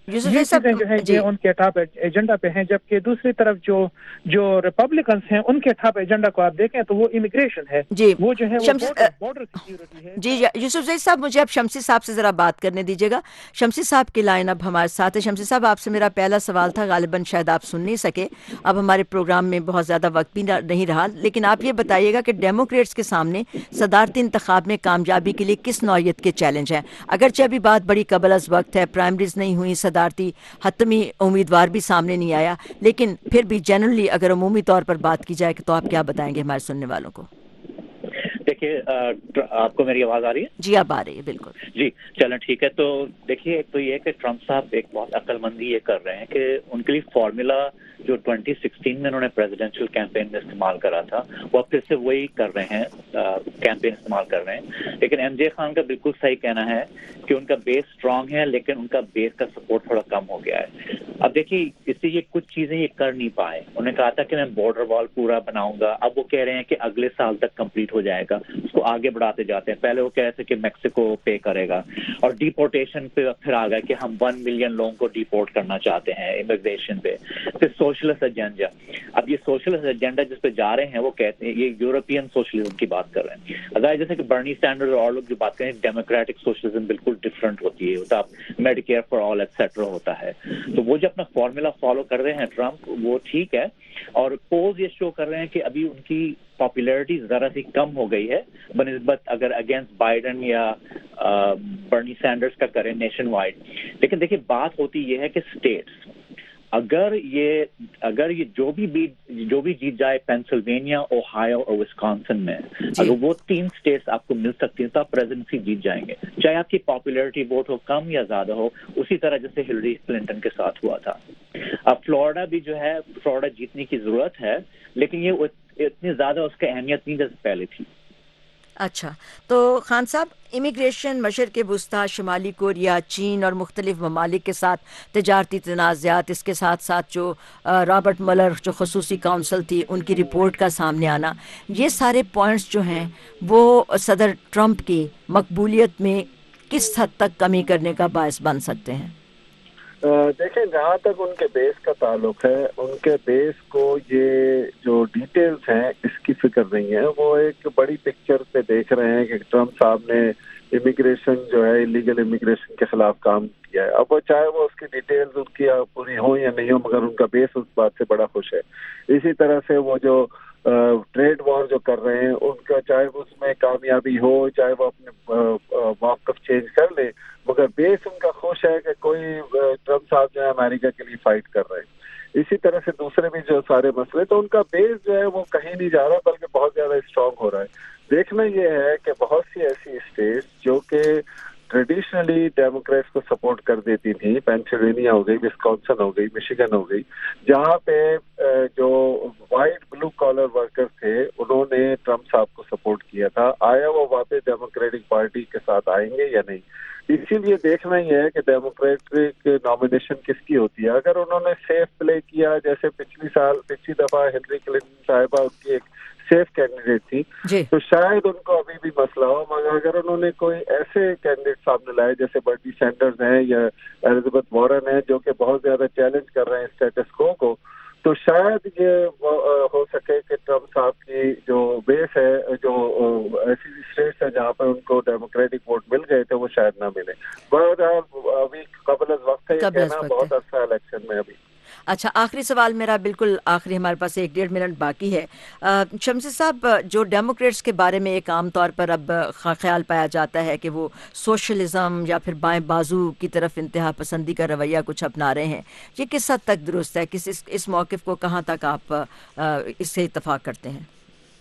ये चीजें जो है ये उनके टॉप एजेंडा पे हैं, जबकि दूसरी तरफ जो रिपब्लिकन्स हैं उनके टॉप एजेंडा को आप देखें तो वो इमिग्रेशन है, वो जो है वो बॉर्डर सिक्योरिटी है। जी यूसुफ ज़ई साहब, मुझे अब शमसी साहब से ज़रा बात करने दीजिएगा। शमसी साहब की लाइन अब हमारे साथ है। शमसी साहब, आपसे मेरा पहला सवाल था, गालिबन शायद आप सुन नहीं सके, अब हमारे प्रोग्राम में बहुत ज़्यादा वक्त भी नहीं रहा, लेकिन आप ये बताइएगा कि डेमोक्रेट्स के सामने सदारती इंतखाब में कामयाबी के लिए किस नौयत के चैलेंज हैं? अगरचे अभी बात बड़ी कबल अज़ वक्त है, प्राइमरीज नहीं हुई, सदारती हतमी उम्मीदवार भी सामने नहीं आया, लेकिन फिर भी जनरली अगर अमूमी तौर पर बात की जाए तो आप क्या बताएंगे हमारे सुनने वालों को? देखिए, आपको मेरी आवाज आ रही है? जी, अब आ रही है, बिल्कुल जी। चलें, ठीक है। तो देखिए, एक तो ये कि ट्रम्प साहब एक बहुत अक्लमंदी ये कर रहे हैं कि उनके लिए फॉर्मूला जो 2016 में उन्होंने प्रेसिडेंशियल कैंपेन में इस्तेमाल करा था, वो फिर से वही कर रहे हैं, कैंपेन इस्तेमाल कर रहे हैं। लेकिन एमजे खान का बिल्कुल सही कहना है कि उनका बेस स्ट्रांग है, लेकिन उनका बेस का सपोर्ट थोड़ा कम हो गया है। अब देखिए, इससे ये कुछ चीजें ये कर नहीं पाए। उन्होंने कहा था कि मैं बॉर्डर वॉल पूरा बनाऊंगा, अब वो कह रहे हैं कि अगले साल तक कंप्लीट हो जाएगा, उसको आगे बढ़ाते जाते हैं। पहले वो कह रहे थे कि मैक्सिको पे करेगा, और डिपोर्टेशन पे फिर आ गया कि हम 1 मिलियन लोगों को डिपोर्ट करना चाहते हैं इमिग्रेशन पे। फिर सोशलिस्ट एजेंडा, अब ये सोशलिस्ट एजेंडा जिस पे जा रहे हैं वो कहते हैं ये यूरोपियन सोशलिज्म की बात कर रहे हैं। अगर जैसे कि बर्नी सैंडर्स और लोग जो बात करें, डेमोक्रेटिक सोशलिज्म बिल्कुल डिफरेंट होती है, होता मेडिकेयर फॉर ऑल एक्सेट्रा होता है। तो वो जो अपना फॉर्मूला फॉलो कर रहे हैं ट्रम्प, वो ठीक है। और पोल्स ये शो कर रहे हैं कि अभी उनकी पॉपुलैरिटी जरा सी कम हो गई है बनिस्बत अगर अगेंस्ट बाइडन या बर्नी सैंडर्स का करें नेशन वाइड। लेकिन देखिए, बात होती ये है कि स्टेट्स, अगर ये जो भी जीत जाए पेंसिल्वेनिया, ओहायो और विस्कॉन्सिन में, अगर वो 3 स्टेट्स आपको मिल सकती हैं तो आप प्रेसिडेंसी जीत जाएंगे, चाहे आपकी पॉपुलैरिटी वोट हो कम या ज्यादा हो, उसी तरह जैसे हिलरी क्लिंटन के साथ हुआ था। अब फ्लोरिडा भी जो है, फ्लोरिडा जीतने की जरूरत है, लेकिन ये इतनी ज्यादा उसकी अहमियत नहीं जैसे पहले थी। अच्छा, तो खान साहब, इमिग्रेशन, मशरक़ वुस्ता, शुमाली कोरिया, चीन और मुख्तलिफ ममालिक के साथ तजारती तनाज़ात, इसके साथ साथ जो रॉबर्ट मुलर जो खसूसी काउंसिल थी उनकी रिपोर्ट का सामने आना, ये सारे पॉइंट्स जो हैं वो सदर ट्रंप की मकबूलियत में किस हद तक कमी करने का बायस बन सकते हैं? देखें, जहाँ तक उनके बेस का ताल्लुक है, उनके बेस को ये जो डिटेल्स हैं इसकी फिक्र नहीं है। वो एक बड़ी पिक्चर पे देख रहे हैं कि ट्रम्प साहब ने इमिग्रेशन जो है, इलीगल इमिग्रेशन के खिलाफ काम किया है। अब वो चाहे वो उसकी डिटेल्स उनकी पूरी हो या नहीं हो, मगर उनका बेस उस बात से बड़ा खुश है। इसी तरह से वो जो ट्रेड वॉर जो कर रहे हैं, उनका चाहे उसमें कामयाबी हो, चाहे वो अपने मौक़िफ़ चेंज कर ले, मगर बेस उनका खुश है कि कोई ट्रम्प साहब जो है अमेरिका के लिए फाइट कर रहे हैं। इसी तरह से दूसरे भी जो सारे मसले, तो उनका बेस जो है वो कहीं नहीं जा रहा, बल्कि बहुत ज्यादा स्ट्रांग हो रहा है। देखना ये है कि बहुत सी ऐसी स्टेट्स जो कि ट्रेडिशनली डेमोक्रेट्स को सपोर्ट कर देती थी, पेंसिल्वेनिया हो गई, विस्कॉन्सिन हो गई, मिशिगन हो गई, जहाँ पे जो वाइट ब्लू कॉलर वर्कर्स थे उन्होंने ट्रम्प साहब को सपोर्ट किया था, आया वो वापस डेमोक्रेटिक पार्टी के साथ आएंगे या नहीं। इसीलिए देखना ही है कि डेमोक्रेटिक नॉमिनेशन किसकी होती है। अगर उन्होंने सेफ प्ले किया, जैसे पिछली दफा हिलरी क्लिंटन साहिबा उनकी एक सेफ कैंडिडेट थी, तो शायद उनको अभी भी मसला हो। मगर अगर उन्होंने कोई ऐसे कैंडिडेट सामने लाए जैसे बर्नी सैंडर्स हैं या एलिजाबेथ वॉरेन है, जो कि बहुत ज्यादा चैलेंज कर रहे हैं स्टेटस को, तो शायद ये हो सके कि ट्रम्प साहब की जो बेस है, जो ऐसी स्टेट्स है जहाँ पर उनको डेमोक्रेटिक वोट मिल गए थे, वो शायद ना मिले। अभी कबल वक्त है ये कहना, बहुत अच्छा इलेक्शन में अभी। अच्छा, आखिरी सवाल मेरा, बिल्कुल आखिरी, हमारे पास 1-1.5 मिनट बाकी है। शमसी साहब, जो डेमोक्रेट्स के बारे में एक आम तौर पर अब ख्याल पाया जाता है कि वो सोशलिज्म या फिर बाएं बाजू की तरफ इंतहा पसंदी का रवैया कुछ अपना रहे हैं, ये किस हद तक दुरुस्त है? इस मौक़िफ़ को कहाँ तक आप इससे इत्तफाक करते हैं?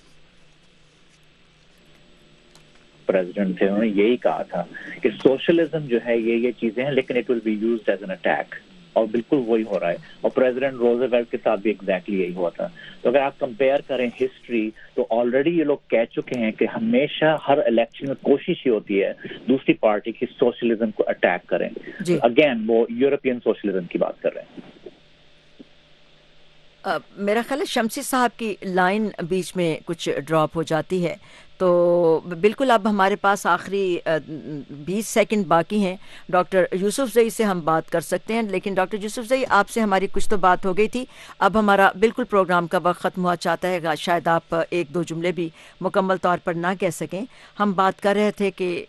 प्रेसिडेंट थे, उन्होंने यही कहा था कि सोशलिज्म जो है ये चीजें हैं, लेकिन it will be used as an attack, और बिल्कुल वही हो रहा है। और प्रेसिडेंट रोजवेल्ट के साथ भी एग्जैक्टली यही हुआ था। तो अगर आप कंपेयर करें हिस्ट्री, तो ऑलरेडी ये लोग कह चुके हैं कि हमेशा हर इलेक्शन में कोशिश ही होती है दूसरी पार्टी की सोशलिज्म को अटैक करें। अगेन वो यूरोपियन सोशलिज्म की बात कर रहे हैं। मेरा ख्याल है शमसी साहब की लाइन बीच में कुछ ड्रॉप हो जाती है, تو بالکل اب ہمارے پاس آخری 20 سیکنڈ باقی ہیں. ڈاکٹر یوسف زئی سے ہم بات کر سکتے ہیں, لیکن ڈاکٹر یوسف زئی آپ سے ہماری کچھ تو بات ہو گئی تھی, اب ہمارا بالکل پروگرام کا وقت ختم ہوا چاہتا ہے, شاید آپ ایک دو جملے بھی مکمل طور پر نہ کہہ سکیں. ہم بات کر رہے تھے کہ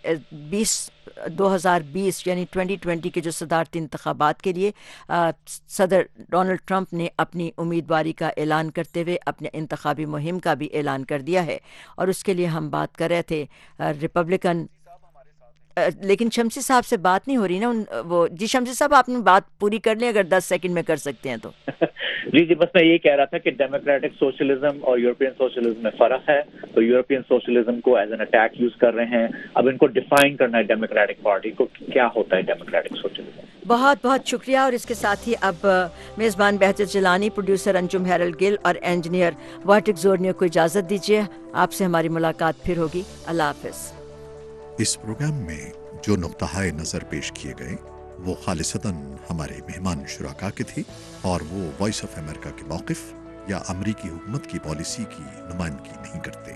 2020 یعنی 2020 کے جو صدارتی انتخابات کے لیے صدر ڈونلڈ ٹرمپ نے اپنی امیدواری کا اعلان کرتے ہوئے اپنے انتخابی مہم کا بھی اعلان کر دیا ہے, اور اس کے لیے ہم بات کر رہے تھے ریپبلکن. لیکن شمسی صاحب سے بات نہیں ہو رہی نا, وہ جی شمسی صاحب آپ نے بات پوری کر لیں اگر 10 سیکنڈ میں کر سکتے ہیں تو. جی بس میں یہ کہہ رہا تھا کہ ڈیموکریٹک سوشلزم اور یورپین سوشلزم میں فرق ہے. تو یورپین سوشلزم کو ایز این اٹیک یوز کر رہے ہیں, اب ان کو ڈیفائن کرنا ہے ڈیموکریٹک پارٹی کو کیا ہوتا ہے ڈیموکریٹک سوشلزم. بہت بہت شکریہ. اور اس کے ساتھ ہی اب میزبان بہجت جیلانی, پروڈیوسر انجم ہیرل گل اور انجینئر واٹک زورنیو کو اجازت دیجیے. آپ سے ہماری ملاقات پھر ہوگی. اللہ حافظ. اس پروگرام میں جو نقطۂ نظر پیش کیے گئے وہ خالصتاً ہمارے مہمان شرکاء کے تھی, اور وہ وائس آف امریکہ کے موقف یا امریکی حکومت کی پالیسی کی نمائندگی نہیں کرتے.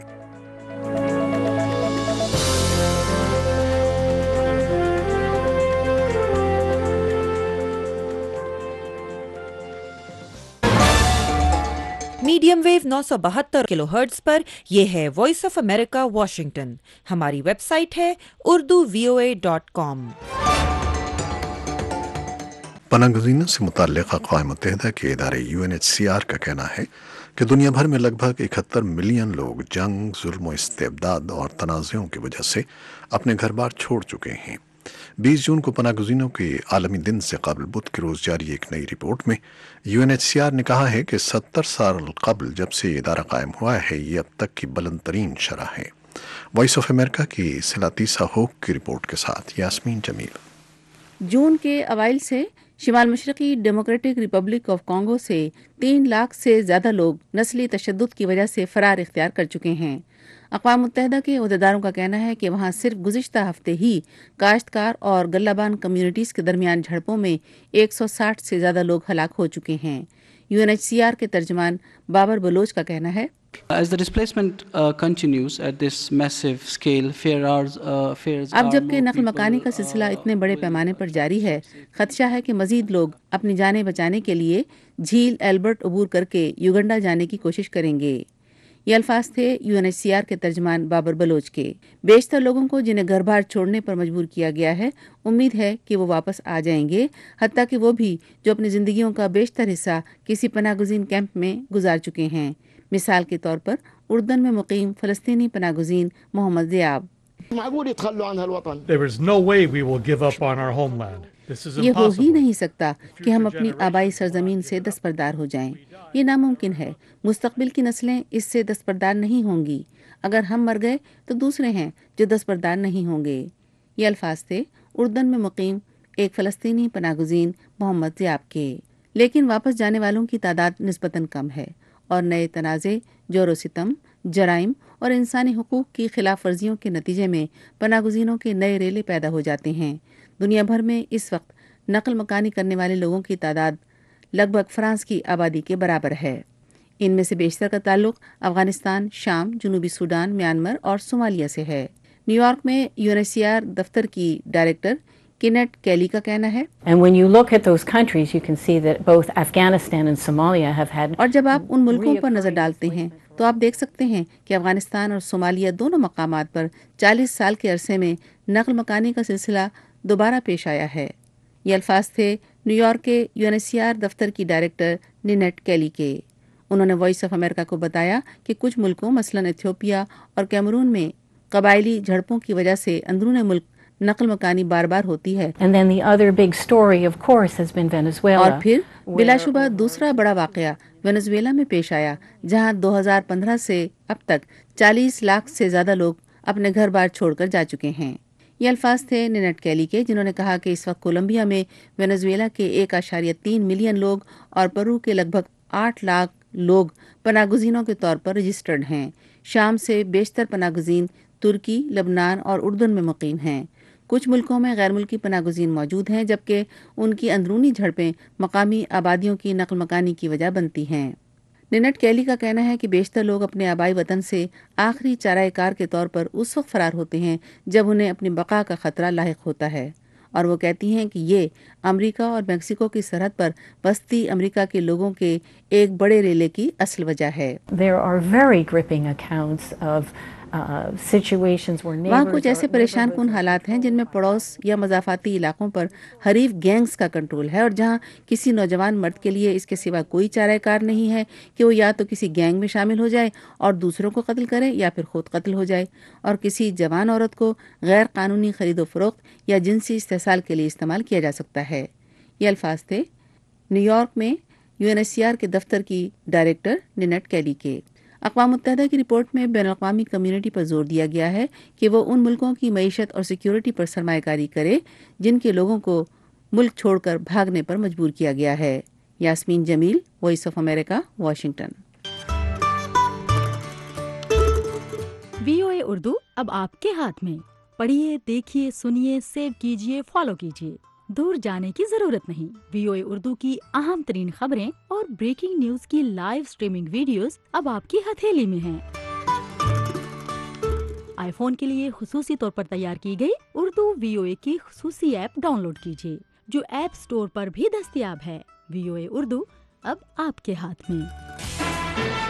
میڈیم ویو 972 کلو ہرٹز پر یہ ہے وائس آف امریکہ واشنگٹن. ہماری ویب سائٹ ہے urduvoa.com. پناہ گزینوں سے متعلق اقوام متحدہ کے ادارے UNHCR کا کہنا ہے کہ دنیا بھر میں لگ بھگ 71 ملین لوگ جنگ، ظلم و استبداد اور تنازعوں کی وجہ سے اپنے گھر بار چھوڑ چکے ہیں. 20 جون کو پناہ گزینوں کے عالمی دن سے قبل بدھ کے روز جاری ایک نئی رپورٹ میں UNHCR نے کہا ہے کہ 70 سال قبل جب سے یہ ادارہ قائم ہوا ہے یہ اب تک کی بلند ترین شرح ہے. وائس آف امریکہ کی سلاتیسا ہوک کی رپورٹ کے ساتھ یاسمین جمیل. جون کے اوائل سے شمال مشرقی ڈیموکریٹک ریپبلک آف کانگو سے 3 لاکھ سے زیادہ لوگ نسلی تشدد کی وجہ سے فرار اختیار کر چکے ہیں. اقوام متحدہ کے عہدیداروں کا کہنا ہے کہ وہاں صرف گزشتہ ہفتے ہی کاشتکار اور غلہ بان کمیونٹیز کے درمیان جھڑپوں میں 160 سے زیادہ لوگ ہلاک ہو چکے ہیں. UNHCR کے ترجمان بابر بلوچ کا کہنا ہے اب جبکہ نقل مکانی کا سلسلہ اتنے بڑے پیمانے پر جاری ہے، خدشہ ہے کہ مزید لوگ اپنی جانیں بچانے کے لیے جھیل ایلبرٹ عبور کر کے یوگنڈا جانے کی کوشش کریں گے. یہ الفاظ تھے UNHCR کے ترجمان بابر بلوچ کے. بیشتر لوگوں کو جنہیں گھر بار چھوڑنے پر مجبور کیا گیا ہے امید ہے کہ وہ واپس آ جائیں گے، حتیٰ کہ وہ بھی جو اپنی زندگیوں کا بیشتر حصہ کسی پناہ گزین کیمپ میں گزار چکے ہیں. مثال کے طور پر اردن میں مقیم فلسطینی پناہ گزین محمد ذیاب. یہ ہو ہی نہیں سکتا کہ ہم اپنی آبائی سرزمین سے دستبردار ہو جائیں. یہ ناممکن ہے. مستقبل کی نسلیں اس سے دستبردار نہیں ہوں گی. اگر ہم مر گئے تو دوسرے ہیں جو دستبردار نہیں ہوں گے. یہ الفاظ تھے اردن میں مقیم ایک فلسطینی پناہ گزین محمد ذیاب کے. لیکن واپس جانے والوں کی تعداد نسبتاً کم ہے اور نئے تنازع، جور و ستم، جرائم اور انسانی حقوق کی خلاف ورزیوں کے نتیجے میں پناہ گزینوں کے نئے ریلے پیدا ہو جاتے ہیں. دنیا بھر میں اس وقت نقل مکانی کرنے والے لوگوں کی تعداد لگ بھگ فرانس کی آبادی کے برابر ہے. ان میں سے بیشتر کا تعلق افغانستان، شام، جنوبی سوڈان، میانمار اور صومالیہ سے ہے. نیو یارک میں UNHCR دفتر کی ڈائریکٹر کینٹ کیلی کا کہنا ہے اور جب آپ ان ملکوں پر نظر ڈالتے ہیں تو آپ دیکھ سکتے ہیں کہ افغانستان اور صومالیہ دونوں مقامات پر 40 سال کے عرصے میں نقل مکانی کا سلسلہ دوبارہ پیش آیا ہے. یہ الفاظ تھے نیو یارک کے UNHCR دفتر کی ڈائریکٹر نینٹ کیلی کے. انہوں نے وائس آف امریکہ کو بتایا کہ کچھ ملکوں مثلاً ایتھوپیا اور کیمرون میں قبائلی جھڑپوں کی وجہ سے اندرون ملک نقل مکانی بار بار ہوتی ہے. اور پھر بلا شبہ دوسرا بڑا واقعہ وینزویلا میں پیش آیا، جہاں 2015 سے اب تک 40 لاکھ سے زیادہ لوگ اپنے گھر بار چھوڑ کر جا چکے ہیں. یہ الفاظ تھے نینٹ کیلی کے، جنہوں نے کہا کہ اس وقت کولمبیا میں وینزویلا کے 1.3 ملین لوگ اور پیرو کے لگ بھگ 8 لاکھ لوگ پناہ گزینوں کے طور پر رجسٹرڈ ہیں. شام سے بیشتر پناہ گزین ترکی، لبنان اور اردن میں مقیم ہیں. کچھ ملکوں میں غیر ملکی پناہ گزین موجود ہیں، جبکہ ان کی اندرونی جھڑپیں مقامی آبادیوں کی نقل مکانی کی وجہ بنتی ہیں. निनट कैली का कहना है कि बेशतर लोग अपने आबाई वतन से आखिरी चाराए कार के तौर पर उस वक्त फरार होते हैं जब उन्हें अपनी बका का खतरा लाहिक होता है, और वो कहती हैं कि ये अमेरिका और मेक्सिको की सरहद पर बसती अमेरिका के लोगों के एक बड़े रेले की असल वजह है। वहाँ कुछ ऐसे परेशान कुन हालात हैं जिनमें पड़ोस या मज़ाफ़ाती इलाकों पर हरीफ गैंग्स का कंट्रोल है, और जहाँ किसी नौजवान मर्द के लिए इसके सिवा कोई चाराकार नहीं है कि वो या तो किसी गैंग में शामिल हो जाए और दूसरों को कत्ल करे या फिर खुद कत्ल हो जाए, और किसी जवान औरत को गैर कानूनी खरीदो फरोख्त या जिनसी इस्तेसाल के लिए इस्तेमाल किया जा सकता है। ये अल्फाज थे न्यूयॉर्क में UNHCR के दफ्तर की डायरेक्टर निनट कैली के। अक़वाम मुत्तहिदा की रिपोर्ट में बैनुल-अक़वामी कम्युनिटी पर जोर दिया गया है कि वो उन मुल्कों की मईशत और सिक्योरिटी पर सरमायाकारी करे जिनके लोगों को मुल्क छोड़कर भागने पर मजबूर किया गया है। Yasmeen Jamil, voice of America, Washington. VOA Urdu अब आपके हाथ में। पढ़िए, देखिए, सुनिए, सेव कीजिए, फॉलो कीजिए। दूर जाने की जरूरत नहीं। VOA उर्दू की अहम तरीन खबरें और ब्रेकिंग न्यूज की लाइव स्ट्रीमिंग वीडियोस अब आपकी हथेली में हैं। आईफोन के लिए खुसूसी तौर पर तैयार की गई उर्दू VOA की खुसूसी ऐप डाउनलोड कीजिए, जो ऐप स्टोर पर भी दस्तयाब है। VOA उर्दू अब आपके हाथ में।